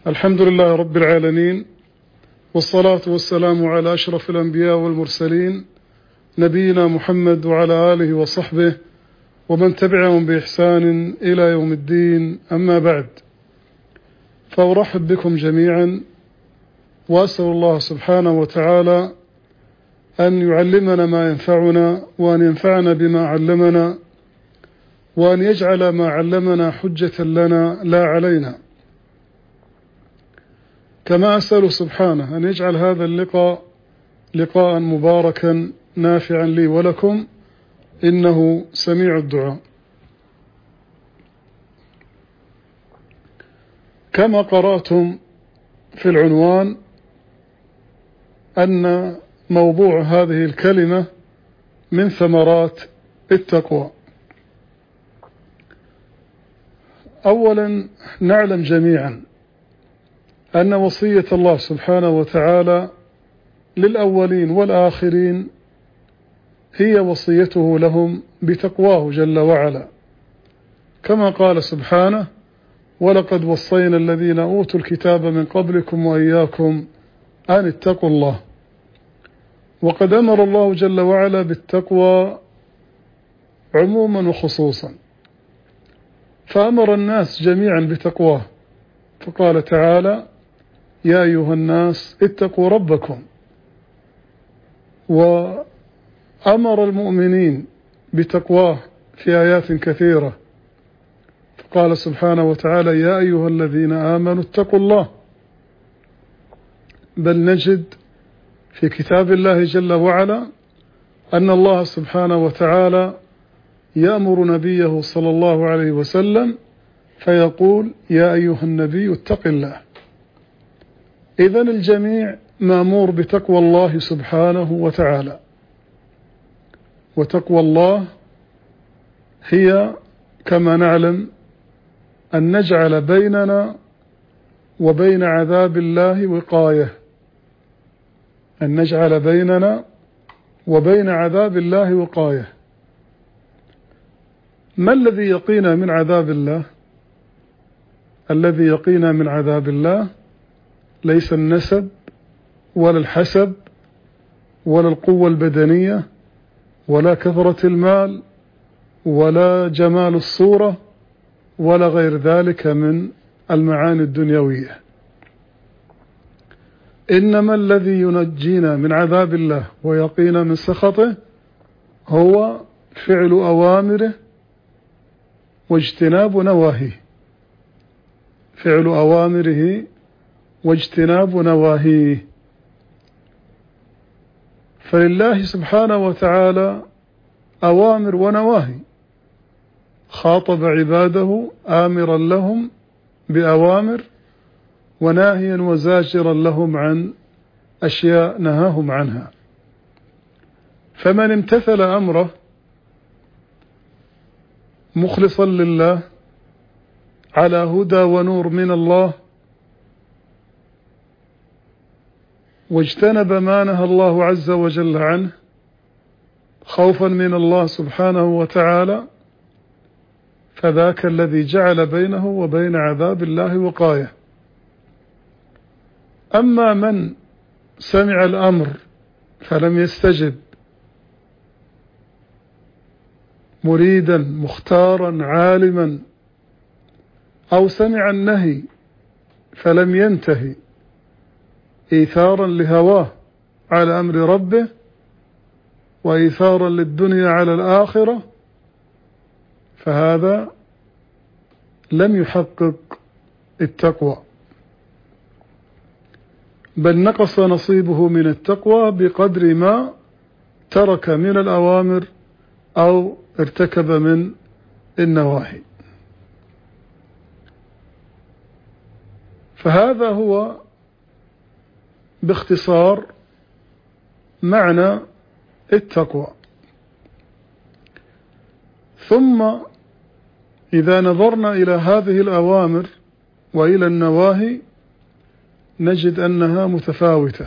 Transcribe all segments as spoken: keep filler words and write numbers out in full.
الحمد لله رب العالمين، والصلاة والسلام على أشرف الأنبياء والمرسلين نبينا محمد وعلى آله وصحبه ومن تبعهم بإحسان إلى يوم الدين. أما بعد، فأرحب بكم جميعا وأسأل الله سبحانه وتعالى أن يعلمنا ما ينفعنا وأن ينفعنا بما علمنا وأن يجعل ما علمنا حجة لنا لا علينا. كما أسأل سبحانه أن يجعل هذا اللقاء لقاء مباركا نافعا لي ولكم، إنه سميع الدعاء. كما قرأتم في العنوان أن موضوع هذه الكلمة من ثمرات التقوى. أولا، نعلم جميعا أن وصية الله سبحانه وتعالى للأولين والآخرين هي وصيته لهم بتقواه جل وعلا، كما قال سبحانه: ولقد وصينا الذين أوتوا الكتاب من قبلكم وإياكم أن اتقوا الله. وقد أمر الله جل وعلا بالتقوى عموما وخصوصا، فأمر الناس جميعا بتقواه، فقال تعالى: يا أيها الناس اتقوا ربكم. وأمر المؤمنين بتقواه في آيات كثيرة، فقال سبحانه وتعالى: يا أيها الذين آمنوا اتقوا الله. بل نجد في كتاب الله جل وعلا أن الله سبحانه وتعالى يأمر نبيه صلى الله عليه وسلم فيقول: يا أيها النبي اتق الله. إذن الجميع مأمور بتقوى الله سبحانه وتعالى، وتقوى الله هي كما نعلم أن نجعل بيننا وبين عذاب الله وقاية، أن نجعل بيننا وبين عذاب الله وقاية. ما الذي يقينا من عذاب الله؟ الذي يقينا من عذاب الله ليس النسب ولا الحسب ولا القوة البدنية ولا كثرة المال ولا جمال الصورة ولا غير ذلك من المعاني الدنيوية، إنما الذي ينجينا من عذاب الله ويقينا من سخطه هو فعل أوامره واجتناب نواهيه، فعل أوامره واجتناب نواهيه. فلله سبحانه وتعالى أوامر ونواهي، خاطب عباده آمرا لهم بأوامر وناهيا وزاجرا لهم عن أشياء نهاهم عنها. فمن امتثل أمره مخلصا لله على هدى ونور من الله، واجتنب ما نهى الله عز وجل عنه خوفا من الله سبحانه وتعالى، فذاك الذي جعل بينه وبين عذاب الله وقاية. أما من سمع الأمر فلم يستجب، مريدا مختارا عالما، أو سمع النهي فلم ينتهي إيثارا لهواه على أمر ربه وإيثارا للدنيا على الآخرة، فهذا لم يحقق التقوى، بل نقص نصيبه من التقوى بقدر ما ترك من الأوامر أو ارتكب من النواهي. فهذا هو باختصار معنى التقوى. ثم إذا نظرنا إلى هذه الأوامر وإلى النواهي نجد أنها متفاوتة،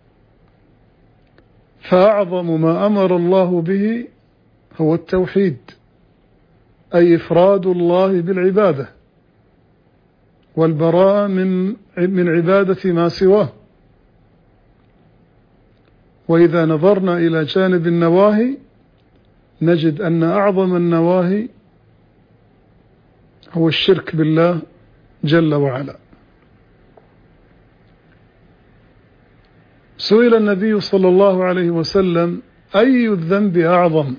فأعظم ما أمر الله به هو التوحيد، أي إفراد الله بالعبادة، والبراءة من من عبادة ما سواه. وإذا نظرنا إلى جانب النواهي نجد أن أعظم النواهي هو الشرك بالله جل وعلا. سئل النبي صلى الله عليه وسلم: أي الذنب أعظم؟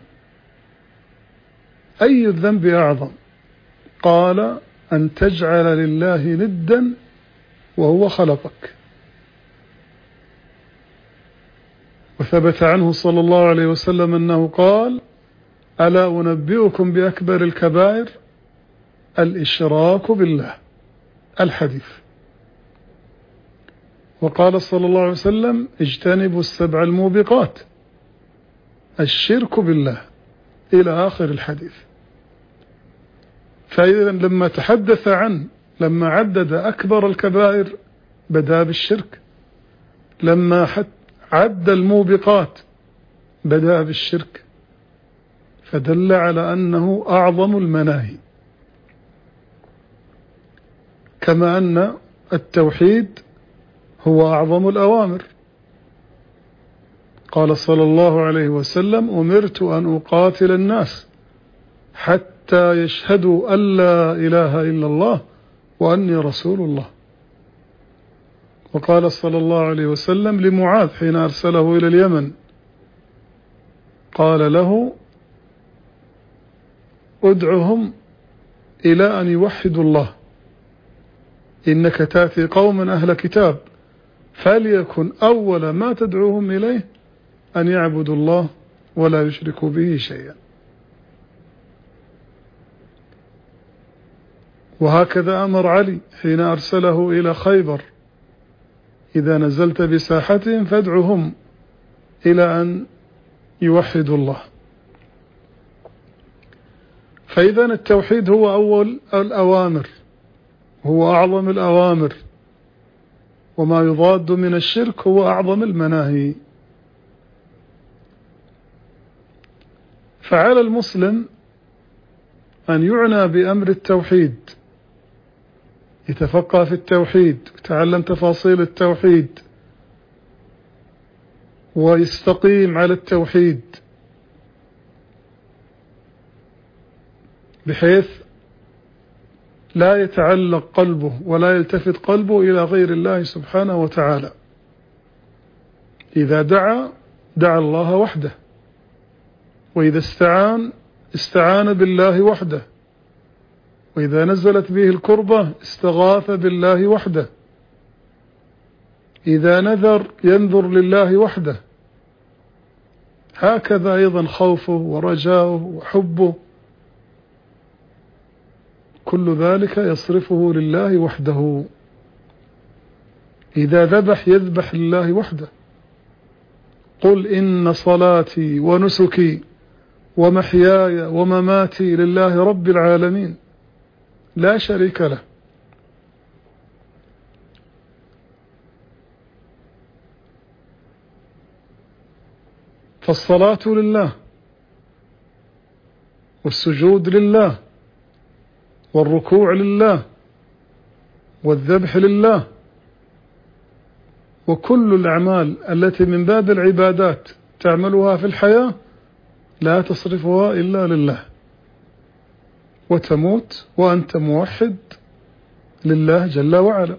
أي الذنب أعظم؟ قال: أن تجعل لله ندا وهو خلقك. وثبت عنه صلى الله عليه وسلم أنه قال: ألا أنبئكم بأكبر الكبائر؟ الإشراك بالله. الحديث. وقال صلى الله عليه وسلم: اجتنبوا السبع الموبقات، الشرك بالله، إلى آخر الحديث. فإذا لما تحدث عن لما عدد أكبر الكبائر بدأ بالشرك، لما عد الموبقات بدأ بالشرك، فدل على أنه أعظم المناهي. كما أن التوحيد هو أعظم الأوامر. قال صلى الله عليه وسلم: أمرت أن أقاتل الناس حتى يشهدوا أن لا إله إلا الله وأني رسول الله. وقال صلى الله عليه وسلم لمعاذ حين أرسله إلى اليمن، قال له: ادعهم إلى أن يوحدوا الله، إنك تأتي قوما أهل كتاب، فليكن أول ما تدعوهم إليه أن يعبدوا الله ولا يشركوا به شيئا. وهكذا أمر علي حين أرسله إلى خيبر: إذا نزلت بساحتهم فادعهم إلى أن يوحدوا الله. فإذا التوحيد هو أول الأوامر، هو أعظم الأوامر، وما يضاد من الشرك هو أعظم المناهي. فعلى المسلم أن يعنى بأمر التوحيد، يتفقه في التوحيد، يتعلم تفاصيل التوحيد، ويستقيم على التوحيد، بحيث لا يتعلق قلبه ولا يلتفت قلبه إلى غير الله سبحانه وتعالى. إذا دعا دعا الله وحده، وإذا استعان استعان بالله وحده، وإذا نزلت به الكربة استغاث بالله وحده، إذا نذر ينذر لله وحده. هكذا أيضا خوفه ورجاؤه وحبه، كل ذلك يصرفه لله وحده. إذا ذبح يذبح لله وحده. قل إن صلاتي ونسكي ومحياي ومماتي لله رب العالمين لا شريك له. فالصلاة لله، والسجود لله، والركوع لله، والذبح لله، وكل الأعمال التي من باب العبادات تعملها في الحياة لا تصرفها إلا لله، وتموت وأنت موحد لله جل وعلا.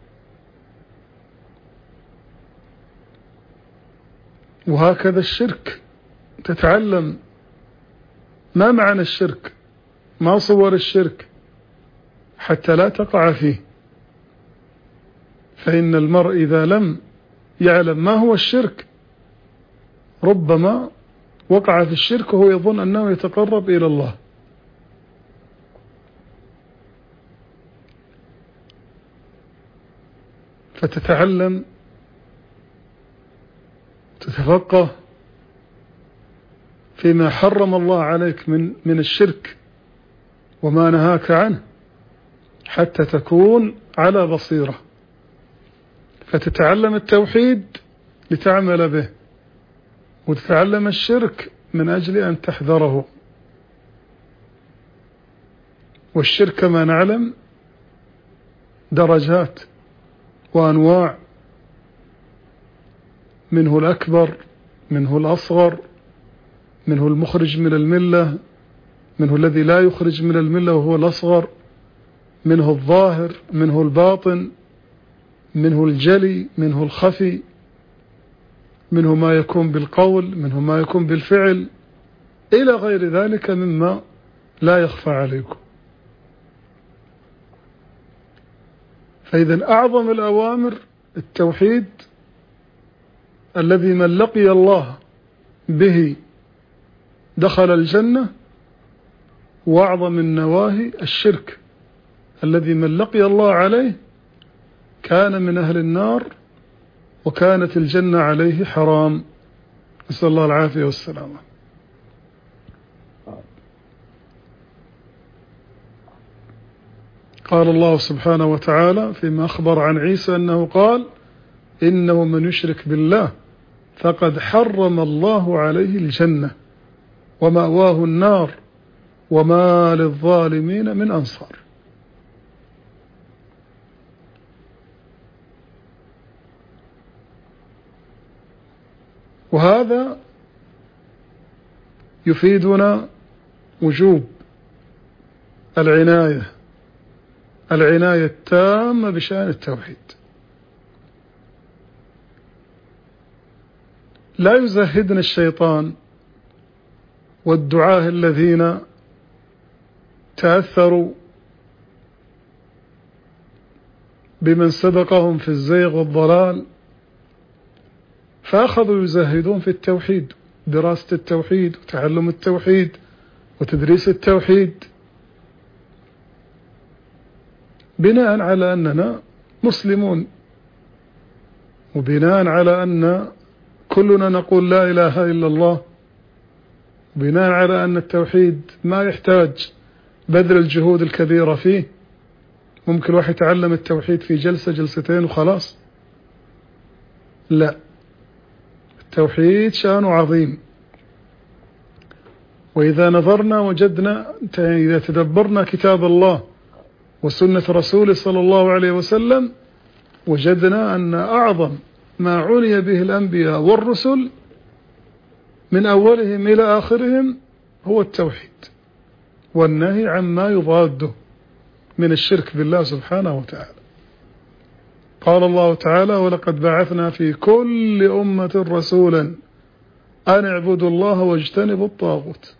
وهكذا الشرك، تتعلم ما معنى الشرك، ما صور الشرك، حتى لا تقع فيه. فإن المرء إذا لم يعلم ما هو الشرك ربما وقع في الشرك وهو يظن أنه يتقرب إلى الله. فتتعلم، تتفقه فيما حرم الله عليك من من الشرك وما نهاك عنه، حتى تكون على بصيرة. فتتعلم التوحيد لتعمل به، وتتعلم الشرك من أجل أن تحذره. والشرك كما نعلم درجات وأنواع، منه الأكبر، منه الأصغر، منه المخرج من الملة، منه الذي لا يخرج من الملة وهو الأصغر، منه الظاهر، منه الباطن، منه الجلي، منه الخفي، منه ما يكون بالقول، منه ما يكون بالفعل، إلى غير ذلك مما لا يخفى عليكم. فإذا أعظم الأوامر التوحيد الذي من لقي الله به دخل الجنة، وأعظم النواهي الشرك الذي من لقي الله عليه كان من أهل النار، وكانت الجنة عليه حرام، نسأل الله العافية والسلامة. قال الله سبحانه وتعالى فيما أخبر عن عيسى أنه قال: إنه من يشرك بالله فقد حرم الله عليه الجنة ومأواه النار وما للظالمين من أنصار. وهذا يفيدنا وجوب العناية العناية التامة بشأن التوحيد. لا يزهدنا الشيطان والدعاة الذين تأثروا بمن سبقهم في الزيغ والضلال فأخذوا يزهدون في التوحيد، دراسة التوحيد وتعلم التوحيد وتدريس التوحيد، بناء على أننا مسلمون، وبناء على أن كلنا نقول لا إله إلا الله، بناء على أن التوحيد ما يحتاج بذل الجهود الكبيرة فيه، ممكن واحد يتعلم التوحيد في جلسة جلستين وخلاص. لا، التوحيد شأنه عظيم. وإذا نظرنا وجدنا، إذا تدبرنا كتاب الله وسنة رسوله صلى الله عليه وسلم، وجدنا أن أعظم ما عني به الأنبياء والرسل من أولهم إلى آخرهم هو التوحيد والنهي عما يضاده من الشرك بالله سبحانه وتعالى. قال الله تعالى: ولقد بعثنا في كل أمة رسولا أن اعبدوا الله واجتنبوا الطاغوت.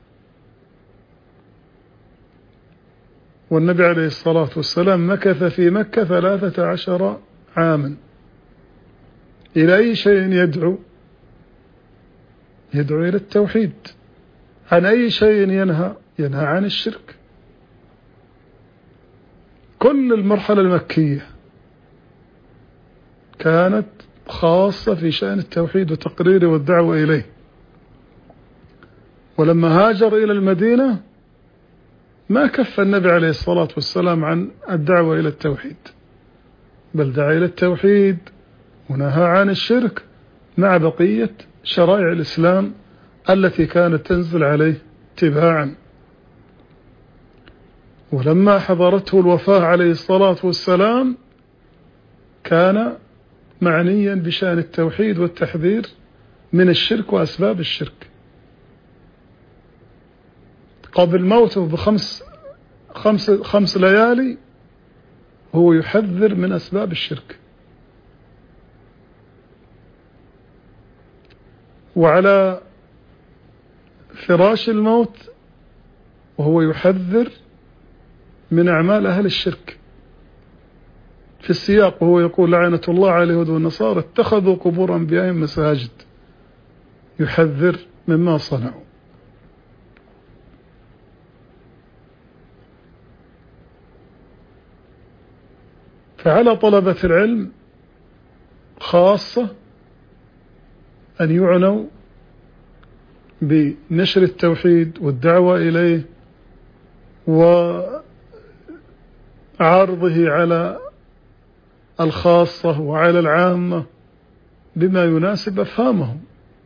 والنبي عليه الصلاة والسلام مكث في مكة ثلاثة عشر عاما. إلى أي شيء يدعو؟ يدعو إلى التوحيد. عن أي شيء ينهى؟ ينهى عن الشرك. كل المرحلة المكية كانت خاصة في شأن التوحيد وتقريره والدعوة إليه. ولما هاجر إلى المدينة ما كف النبي عليه الصلاة والسلام عن الدعوة إلى التوحيد، بل دعا إلى التوحيد ونهى عن الشرك مع بقية شرائع الإسلام التي كانت تنزل عليه تباعا. ولما حضرته الوفاة عليه الصلاة والسلام كان معنيا بشأن التوحيد والتحذير من الشرك وأسباب الشرك. قبل موته بخمس خمس, خمس ليالي هو يحذر من أسباب الشرك. وعلى فراش الموت وهو يحذر من أعمال أهل الشرك في السياق، وهو يقول: لعنة الله على اليهود والنصارى اتخذوا قبور أنبيائهم مساجد، يحذر مما صنعوا. فعلى طلبة العلم خاصة أن يعنوا بنشر التوحيد والدعوة إليه وعرضه على الخاصة وعلى العامة بما يناسب أفهامهم،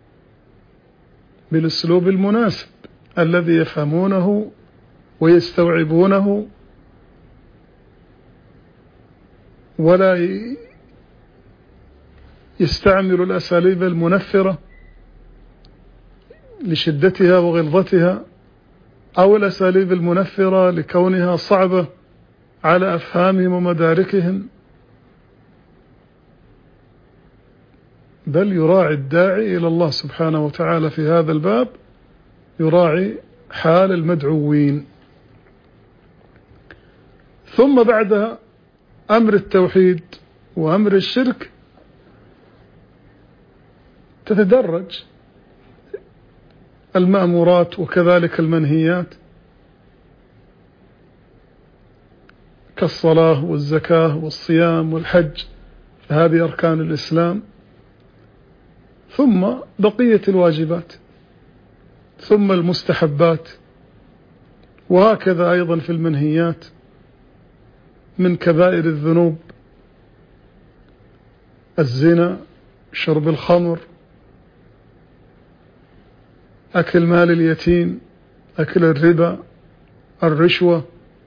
بالأسلوب المناسب الذي يفهمونه ويستوعبونه ولا يستعمل الأساليب المنفرة لشدتها وغلظتها، أو الأساليب المنفرة لكونها صعبة على أفهامهم ومداركهم، بل يراعي الداعي إلى الله سبحانه وتعالى في هذا الباب، يراعي حال المدعوين. ثم بعدها أمر التوحيد وأمر الشرك تتدرج المأمورات وكذلك المنهيات، كالصلاة والزكاة والصيام والحج، هذه أركان الإسلام، ثم بقية الواجبات، ثم المستحبات، وهكذا أيضا في المنهيات من كبائر الذنوب: الزنا، شرب الخمر، أكل مال اليتيم، أكل الربا، الرشوة،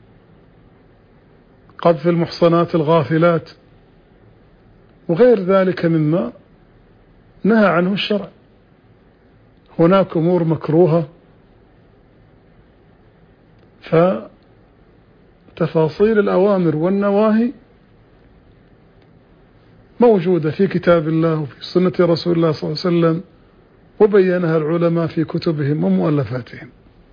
قذف المحصنات الغافلات، وغير ذلك مما نهى عنه الشرع. هناك أمور مكروهة، فتفاصيل الأوامر والنواهي موجودة في كتاب الله وفي سنة رسول الله صلى الله عليه وسلم، وبينها العلماء في كتبهم ومؤلفاتهم.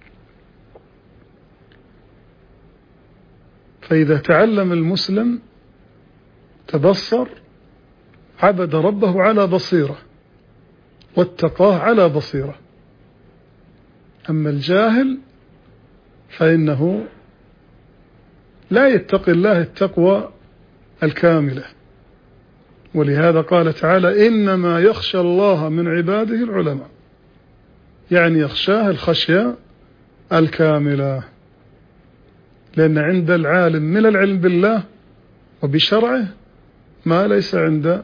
فإذا تعلم المسلم تبصر، عبد ربه على بصيرة واتقاه على بصيرة. أما الجاهل فإنه لا يتقي الله التقوى الكاملة، ولهذا قال تعالى: إنما يخشى الله من عباده العلماء، يعني يخشاه الخشية الكاملة، لأن عند العالم من العلم بالله وبشرعه ما ليس عند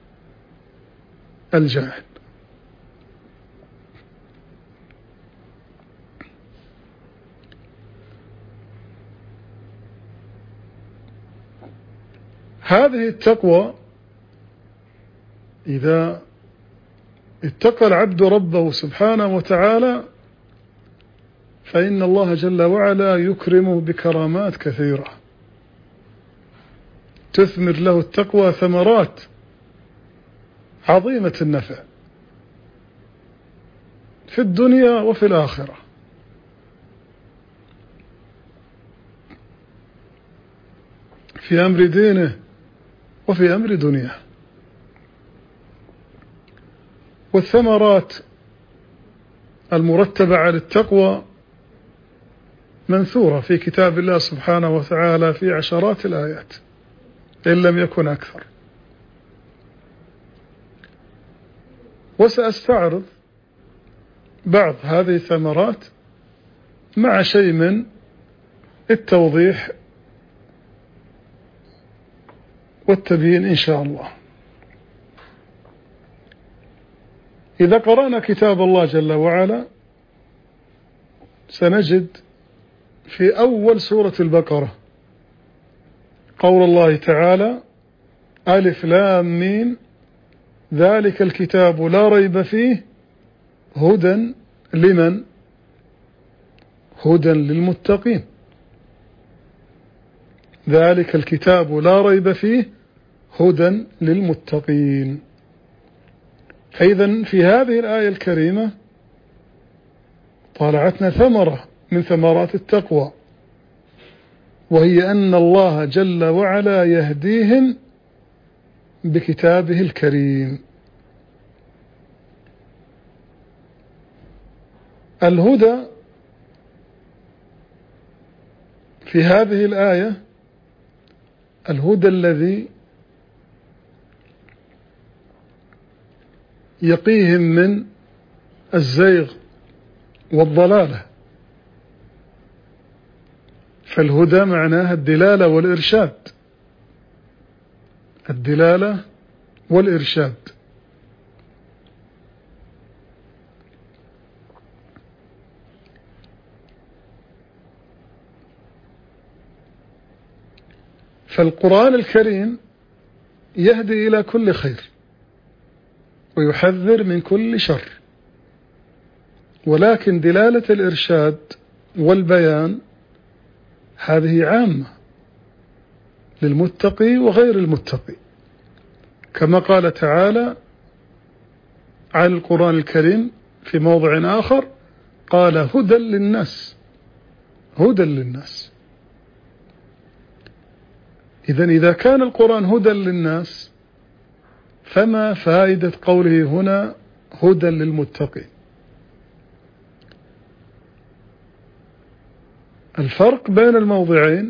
الجاهل. هذه التقوى إذا اتقى العبد ربه سبحانه وتعالى فإن الله جل وعلا يكرمه بكرامات كثيرة تثمر له التقوى ثمرات عظيمة النفع في الدنيا وفي الآخرة. في أمر دينه وفي أمر دنياه. والثمرات المرتبة على التقوى منثورة في كتاب الله سبحانه وتعالى في عشرات الآيات إن لم يكن أكثر. وسأستعرض بعض هذه الثمرات مع شيء من التوضيح والتبيين إن شاء الله. إذا قرأنا كتاب الله جل وعلا سنجد في أول سورة البقرة قول الله تعالى: ألف لام ميم ذلك الكتاب لا ريب فيه هدى لمن؟ هدى للمتقين. ذلك الكتاب لا ريب فيه هدى للمتقين. فإذا في هذه الآية الكريمة طالعتنا ثمرة من ثمرات التقوى، وهي أن الله جل وعلا يهديهم بكتابه الكريم. الهدى في هذه الآية الهدى الذي يقيهم من الزيغ والضلالة. فالهدى معناها الدلالة والإرشاد، الدلالة والإرشاد. فالقرآن الكريم يهدي إلى كل خير ويحذر من كل شر، ولكن دلالة الإرشاد والبيان هذه عامة للمتقي وغير المتقي، كما قال تعالى عن القرآن الكريم في موضع آخر قال هدى للناس، هدى للناس. إذن إذا كان القرآن هدى للناس فما فائدة قوله هنا هدى للمتقين؟ الفرق بين الموضعين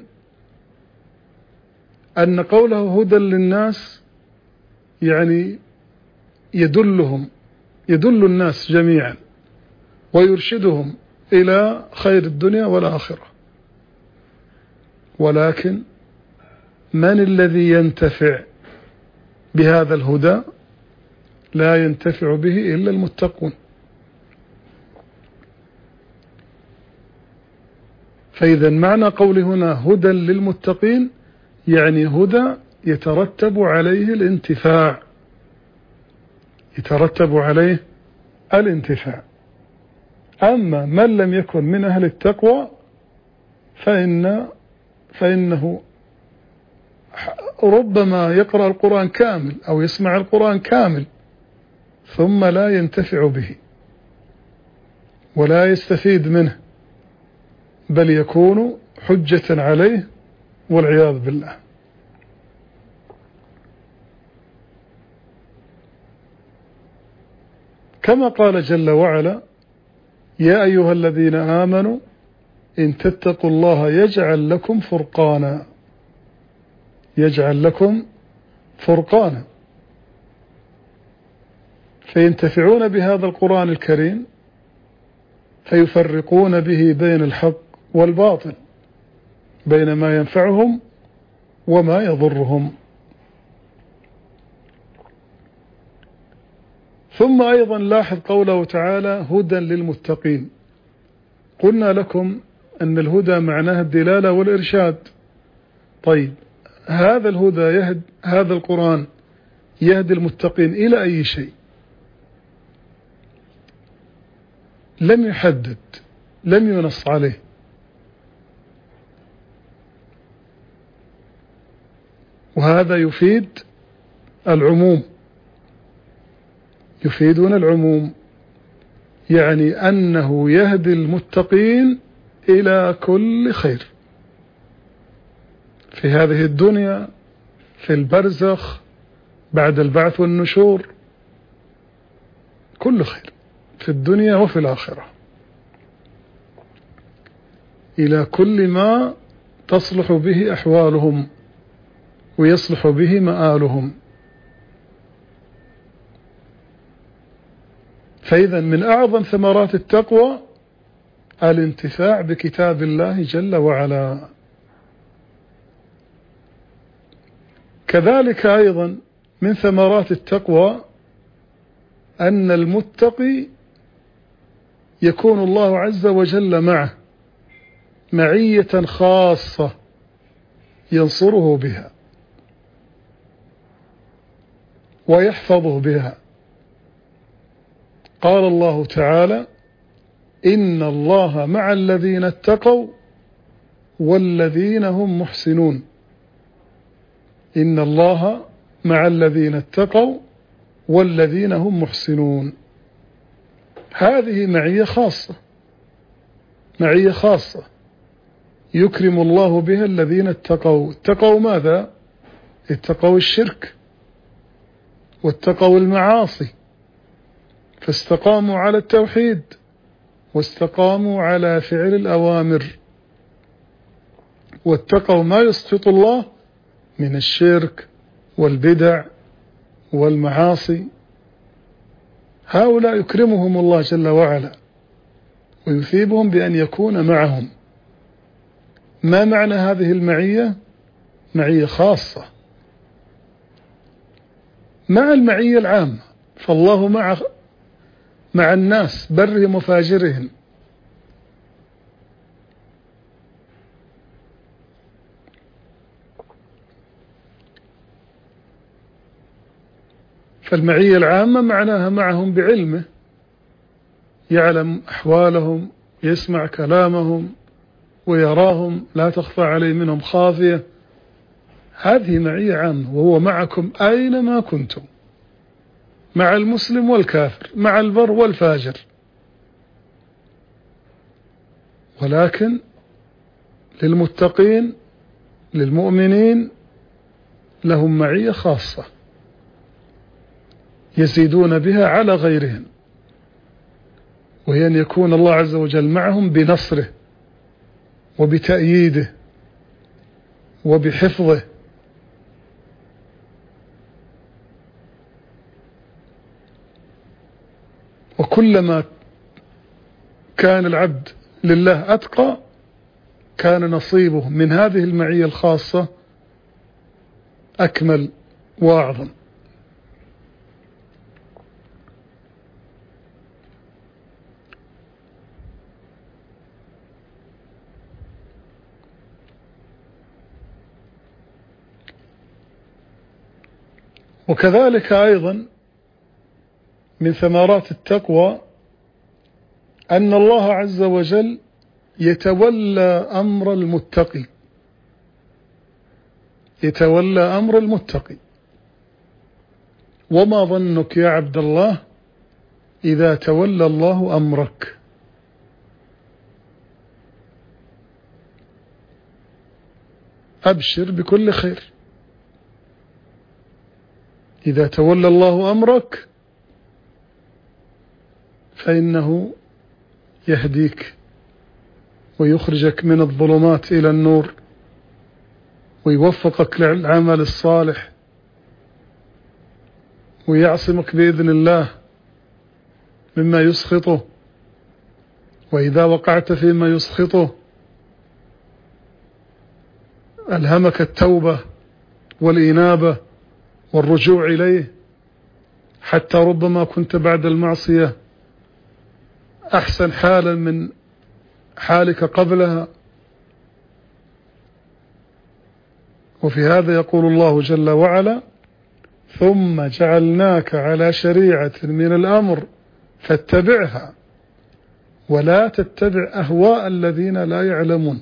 أن قوله هدى للناس يعني يدلهم يدل الناس جميعا ويرشدهم إلى خير الدنيا والآخرة، ولكن من الذي ينتفع بهذا الهدى؟ لا ينتفع به إلا المتقون. فإذا معنى قول هنا هدى للمتقين يعني هدى يترتب عليه الانتفاع، يترتب عليه الانتفاع. أما من لم يكن من أهل التقوى فإن فإنه ربما يقرأ القرآن كامل أو يسمع القرآن كامل ثم لا ينتفع به ولا يستفيد منه، بل يكون حجة عليه والعياذ بالله. كما قال جل وعلا يا أيها الذين آمنوا إن تتقوا الله يجعل لكم فرقانا، يجعل لكم فرقانا، فينتفعون بهذا القرآن الكريم فيفرقون به بين الحق والباطل، بين ما ينفعهم وما يضرهم. ثم أيضا لاحظ قوله تعالى هدى للمتقين. قلنا لكم أن الهدى معناه الدلالة والإرشاد. طيب هذا الهدى يهد هذا القرآن يهدي المتقين إلى أي شيء؟ لم يحدد، لم ينص عليه. وهذا يفيد العموم، يفيدون العموم، يعني أنه يهدي المتقين إلى كل خير في هذه الدنيا، في البرزخ، بعد البعث والنشور، كل خير في الدنيا وفي الآخرة، إلى كل ما تصلح به أحوالهم ويصلح به مآلهم. فإذا من أعظم ثمرات التقوى الانتفاع بكتاب الله جل وعلا. كذلك أيضا من ثمرات التقوى أن المتقي يكون الله عز وجل معه معية خاصة ينصره بها ويحفظه بها. قال الله تعالى إن الله مع الذين اتقوا والذين هم محسنون. إن الله مع الذين اتقوا والذين هم محسنون. هذه معية خاصة، معية خاصة يكرم الله بها الذين اتقوا. اتقوا ماذا؟ اتقوا الشرك واتقوا المعاصي، فاستقاموا على التوحيد واستقاموا على فعل الأوامر، واتقوا ما يسخط الله من الشرك والبدع والمعاصي. هؤلاء يكرمهم الله جل وعلا ويثيبهم بأن يكون معهم. ما معنى هذه المعية؟ معية خاصة مع المعية العامة، فالله مع مع الناس برهم وفاجرهم. فالمعية العامة معناها معهم بعلمه، يعلم أحوالهم، يسمع كلامهم ويراهم، لا تخفى عليه منهم خافية. هذه معية عامة، وهو معكم أينما كنتم، مع المسلم والكافر، مع البر والفاجر. ولكن للمتقين للمؤمنين لهم معية خاصة يزيدون بها على غيرهم، وهي أن يكون الله عز وجل معهم بنصره وبتأييده وبحفظه. وكلما كان العبد لله أتقى كان نصيبه من هذه المعية الخاصة أكمل وأعظم. وكذلك أيضا من ثمرات التقوى أن الله عز وجل يتولى أمر المتقي، يتولى أمر المتقي. وما ظنك يا عبد الله إذا تولى الله أمرك؟ أبشر بكل خير. إذا تولى الله أمرك فإنه يهديك ويخرجك من الظلمات إلى النور ويوفقك للعمل الصالح ويعصمك بإذن الله مما يسخطه. وإذا وقعت فيما يسخطه ألهمك التوبة والإنابة والرجوع إليه، حتى ربما كنت بعد المعصية أحسن حالا من حالك قبلها. وفي هذا يقول الله جل وعلا: ثم جعلناك على شريعة من الأمر فاتبعها ولا تتبع أهواء الذين لا يعلمون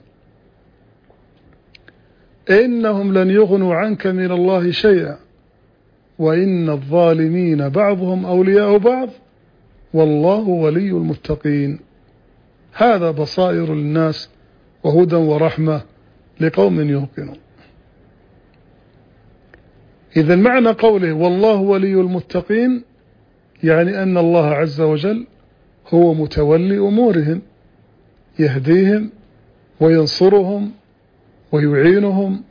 إنهم لن يغنوا عنك من الله شيئا وإن الظالمين بعضهم أولياء بعض والله ولي المتقين. هذا بصائر للناس وهدى ورحمة لقوم يوقنون. إذن معنى قوله والله ولي المتقين يعني أن الله عز وجل هو متولي أمورهم، يهديهم وينصرهم ويعينهم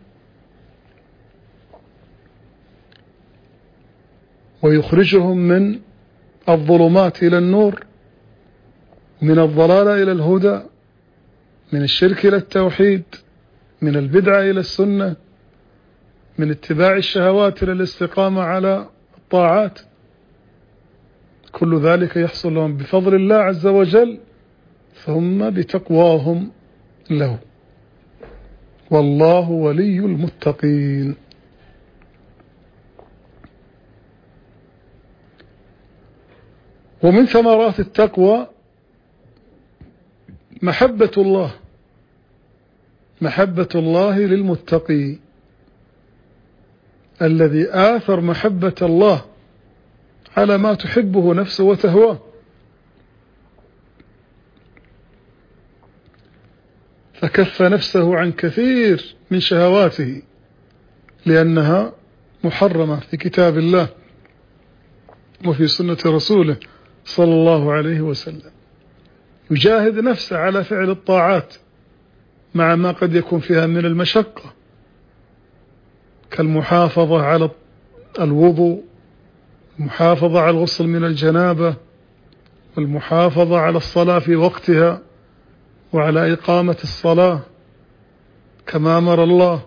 ويخرجهم من الظلمات إلى النور، من الضلال إلى الهدى، من الشرك إلى التوحيد، من البدعة إلى السنة، من اتباع الشهوات إلى الاستقامة على الطاعات. كل ذلك يحصل لهم بفضل الله عز وجل ثم بتقواهم له. والله ولي المتقين. ومن ثمرات التقوى محبة الله، محبة الله للمتقي الذي آثر محبة الله على ما تحبه نفسه وتهواه. فكف نفسه عن كثير من شهواته لأنها محرمة في كتاب الله وفي سنة رسوله صلى الله عليه وسلم. يجاهد نفسه على فعل الطاعات مع ما قد يكون فيها من المشقة، كالمحافظة على الوضوء، المحافظة على الغسل من الجنابة، والمحافظة على الصلاة في وقتها، وعلى إقامة الصلاة كما أمر الله،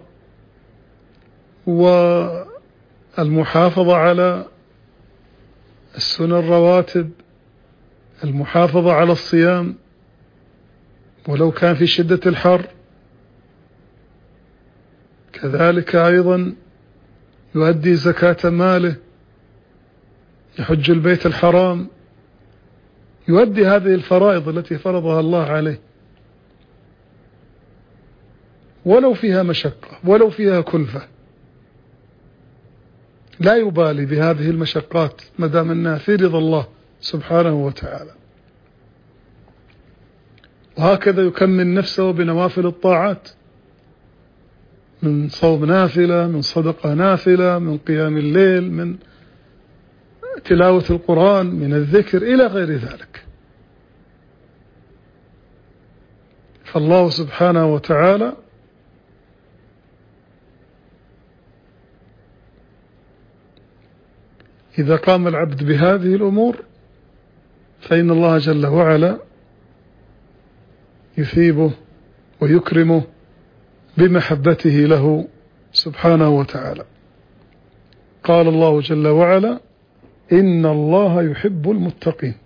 والمحافظة على السنن الرواتب، المحافظة على الصيام ولو كان في شدة الحر. كذلك أيضا يؤدي زكاة ماله يحج البيت الحرام، يؤدي هذه الفرائض التي فرضها الله عليه، ولو فيها مشقة ولو فيها كلفة، لا يبالي بهذه المشقات ما دام أنها في رضا الله سبحانه وتعالى. وهكذا يكمل نفسه بنوافل الطاعات، من صوم نافلة، من صدقة نافلة، من قيام الليل، من تلاوة القرآن، من الذكر إلى غير ذلك. فالله سبحانه وتعالى إذا قام العبد بهذه الأمور فإن الله جل وعلا يثيبه ويكرمه بمحبته له سبحانه وتعالى. قال الله جل وعلا: إن الله يحب المتقين.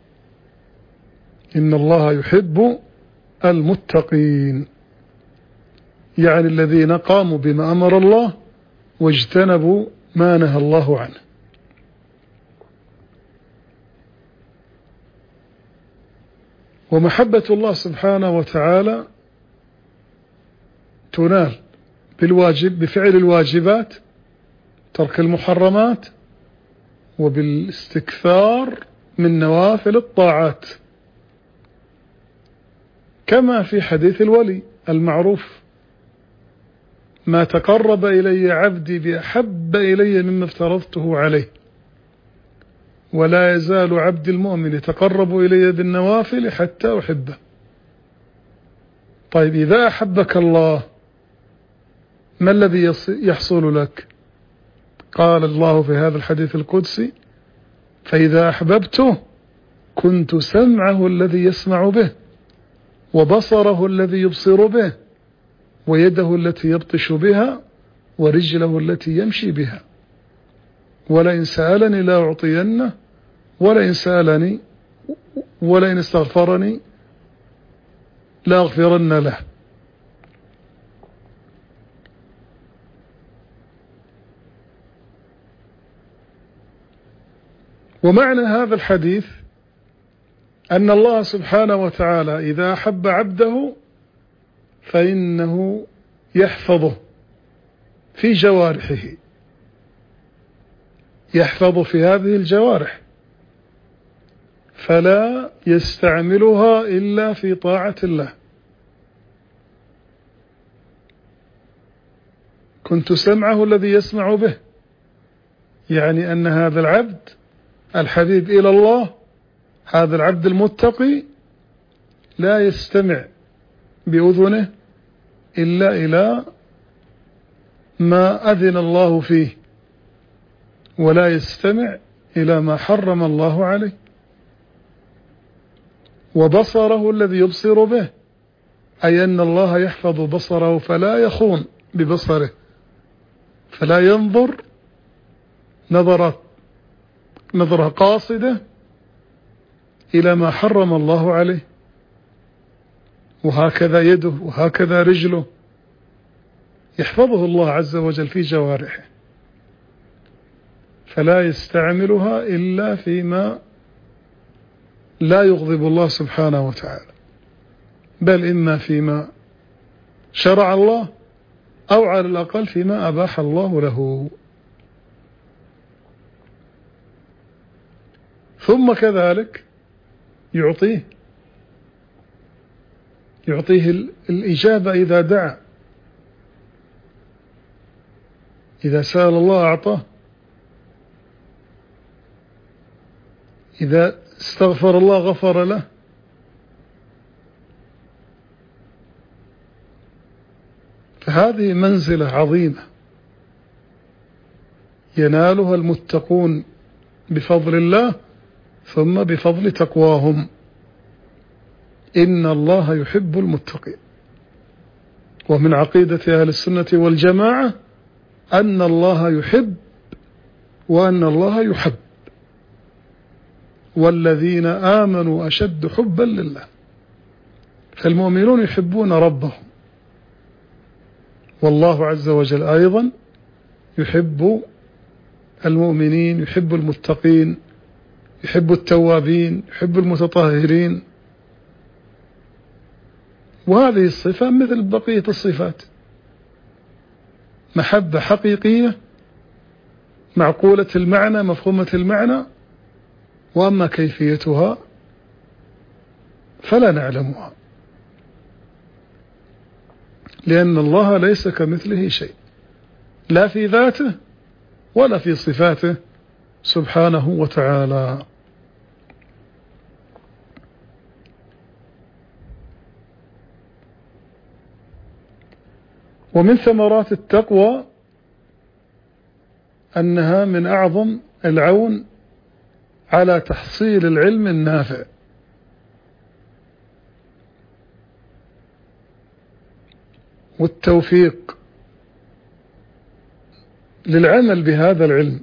إن الله يحب المتقين، يعني الذين قاموا بما أمر الله واجتنبوا ما نهى الله عنه. ومحبة الله سبحانه وتعالى تنال بالواجب بفعل الواجبات، ترك المحرمات، وبالاستكثار من نوافل الطاعات، كما في حديث الولي المعروف: ما تقرب إلي عبدي بأحب إلي مما افترضته عليه، ولا يزال عبد المؤمن يتقرب إلي بالنوافل حتى أحبه. طيب، إذا أحبك الله ما الذي يحصل لك؟ قال الله في هذا الحديث القدسي: فإذا أحببته كنت سمعه الذي يسمع به، وبصره الذي يبصر به، ويده التي يبطش بها، ورجله التي يمشي بها، ولئن سألني لا أعطينه، ولئن سألني ولئن استغفرني لا أغفرن له. ومعنى هذا الحديث أن الله سبحانه وتعالى إذا أحب عبده فإنه يحفظه في جوارحه، يحفظ في هذه الجوارح، فلا يستعملها إلا في طاعة الله. كنت سمعه الذي يسمع به، يعني أن هذا العبد الحبيب إلى الله، هذا العبد المتقي، لا يستمع بأذنه إلا إلى ما أذن الله فيه، ولا يستمع إلى ما حرم الله عليه. وبصره الذي يبصر به، أي أن الله يحفظ بصره فلا يخون ببصره، فلا ينظر نظرة نظرة قاصدة إلى ما حرم الله عليه. وهكذا يده، وهكذا رجله، يحفظه الله عز وجل في جوارحه، فلا يستعملها إلا فيما لا يغضب الله سبحانه وتعالى، بل إما فيما شرع الله، أو على الأقل فيما أباح الله له. ثم كذلك يعطيه يعطيه الإجابة إذا دعا، إذا سأل الله أعطاه، إذا استغفر الله غفر له. فهذه منزلة عظيمة ينالها المتقون بفضل الله، ثم بفضل تقواهم. إن الله يحب المتقين. ومن عقيدة أهل السنة والجماعة أن الله يحب وأن الله يحب، والذين آمنوا أشد حبا لله. فالمؤمنون يحبون ربهم، والله عز وجل أيضا يحب المؤمنين، يحب المتقين، يحب التوابين، يحب المتطهرين. وهذه الصفة مثل بقية الصفات، محبة حقيقية معقولة المعنى مفهومة المعنى، وأما كيفيتها فلا نعلمها، لأن الله ليس كمثله شيء، لا في ذاته ولا في صفاته سبحانه وتعالى. ومن ثمرات التقوى أنها من أعظم العون على تحصيل العلم النافع، والتوفيق للعمل بهذا العلم.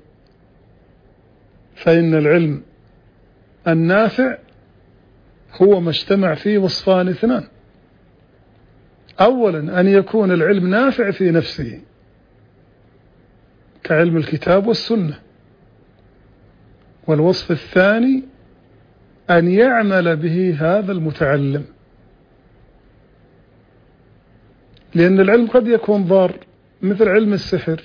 فإن العلم النافع هو ما اجتمع فيه وصفان اثنان: أولا أن يكون العلم نافع في نفسه كعلم الكتاب والسنة، والوصف الثاني أن يعمل به هذا المتعلم، لأن العلم قد يكون ضار مثل علم السحر،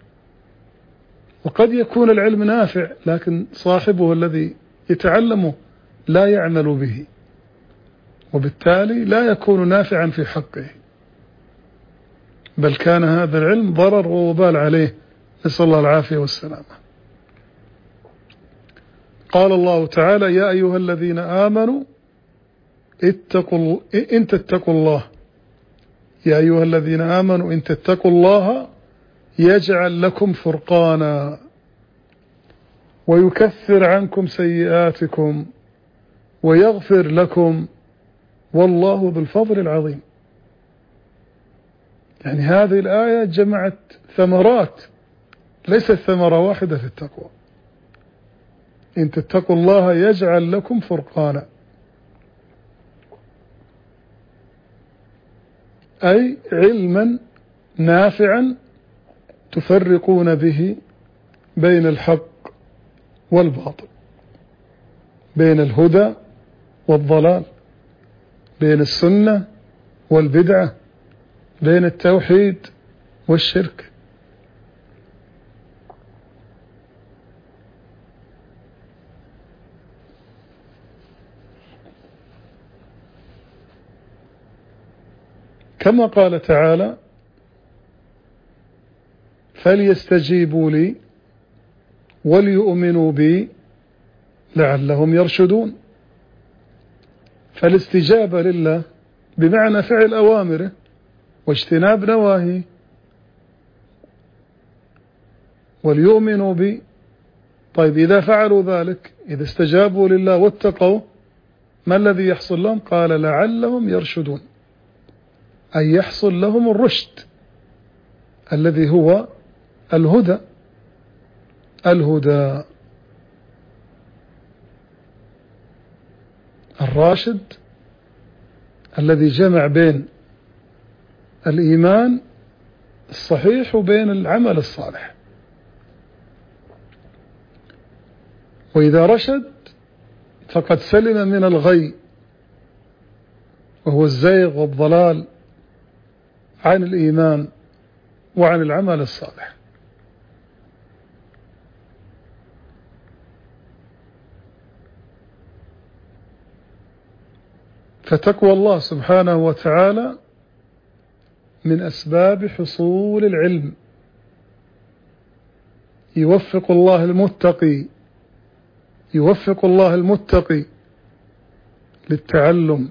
وقد يكون العلم نافع لكن صاحبه الذي يتعلمه لا يعمل به، وبالتالي لا يكون نافعا في حقه، بل كان هذا العلم ضرر ووبال عليه، نسأل الله العافية والسلامة. قال الله تعالى: يا أيها الذين آمنوا اتقوا إن تتقوا الله يا أيها الذين آمنوا إن تتقوا الله يجعل لكم فرقانا ويكفر عنكم سيئاتكم ويغفر لكم والله ذو الفضل العظيم. يعني هذه الآية جمعت ثمرات، ليست ثمرة واحدة في التقوى. إن تتقوا الله يجعل لكم فرقانا، أي علما نافعا تفرقون به بين الحق والباطل، بين الهدى والضلال، بين السنة والبدعة، بين التوحيد والشرك. كما قال تعالى: فليستجيبوا لي وليؤمنوا بي لعلهم يرشدون. فالاستجابة لله بمعنى فعل أوامره واجتناب نواهيه، وليؤمنوا بي. طيب إذا فعلوا ذلك، إذا استجابوا لله واتقوا، ما الذي يحصل لهم؟ قال: لعلهم يرشدون، أي يحصل لهم الرشد الذي هو الهدى. الهدى الراشد الذي جمع بين الإيمان الصحيح وبين العمل الصالح. وإذا رشد فقد سلم من الغي وهو الزيغ والضلال عن الإيمان وعن العمل الصالح. فتقوى الله سبحانه وتعالى من أسباب حصول العلم. يوفق الله المتقي يوفق الله المتقي للتعلم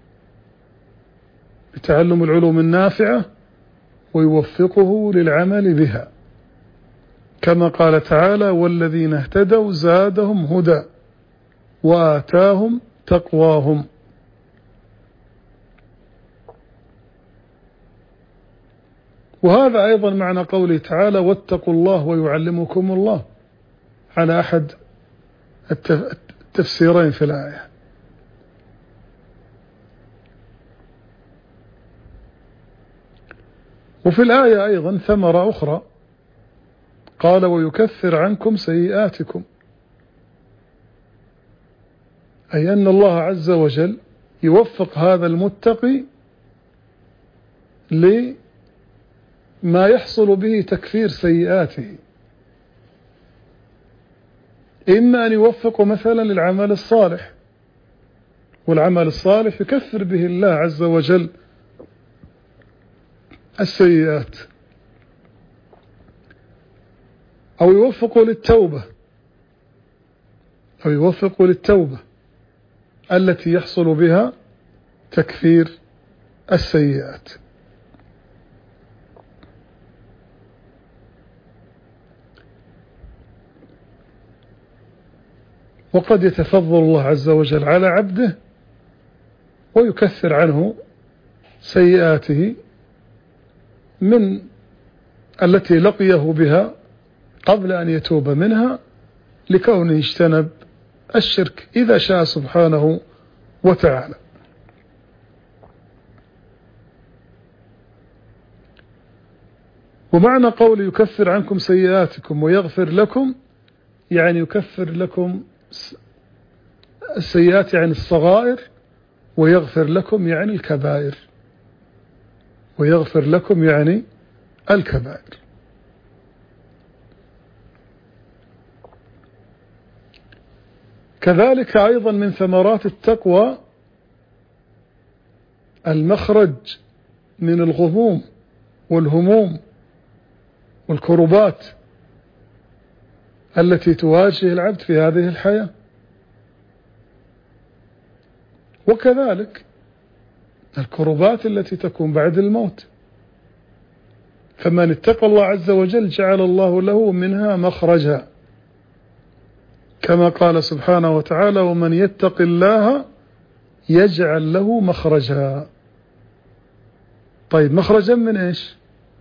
بتعلم العلوم النافعة، ويوفقه للعمل بها، كما قال تعالى: والذين اهتدوا زادهم هدى وآتاهم تقواهم. وهذا أيضا معنى قوله تعالى: واتقوا الله ويعلمكم الله، على أحد التفسيرين في الآية. وفي الآية أيضا ثمرة أخرى، قال ويكفر عنكم سيئاتكم، أي أن الله عز وجل يوفق هذا المتقي لما يحصل به تكفير سيئاته، إما أن يوفق مثلا للعمل الصالح، والعمل الصالح يكفر به الله عز وجل السيئات، أو يوفق للتوبة أو يوفق للتوبة التي يحصل بها تكفير السيئات. وقد يتفضل الله عز وجل على عبده ويكفر عنه سيئاته من التي لقيه بها قبل أن يتوب منها، لكونه اجتنب الشرك إذا شاء سبحانه وتعالى. ومعنى قول يكفر عنكم سيئاتكم ويغفر لكم، يعني يكفر لكم السيئات يعني الصغائر، ويغفر لكم يعني الكبائر، ويغفر لكم يعني الكبائر. كذلك أيضا من ثمرات التقوى المخرج من الغموم والهموم والكربات التي تواجه العبد في هذه الحياة. وكذلك الكربات التي تكون بعد الموت، فمن اتقى الله عز وجل جعل الله له منها مخرجا، كما قال سبحانه وتعالى ومن يتق الله يجعل له مخرجا. طيب مخرجا من ايش؟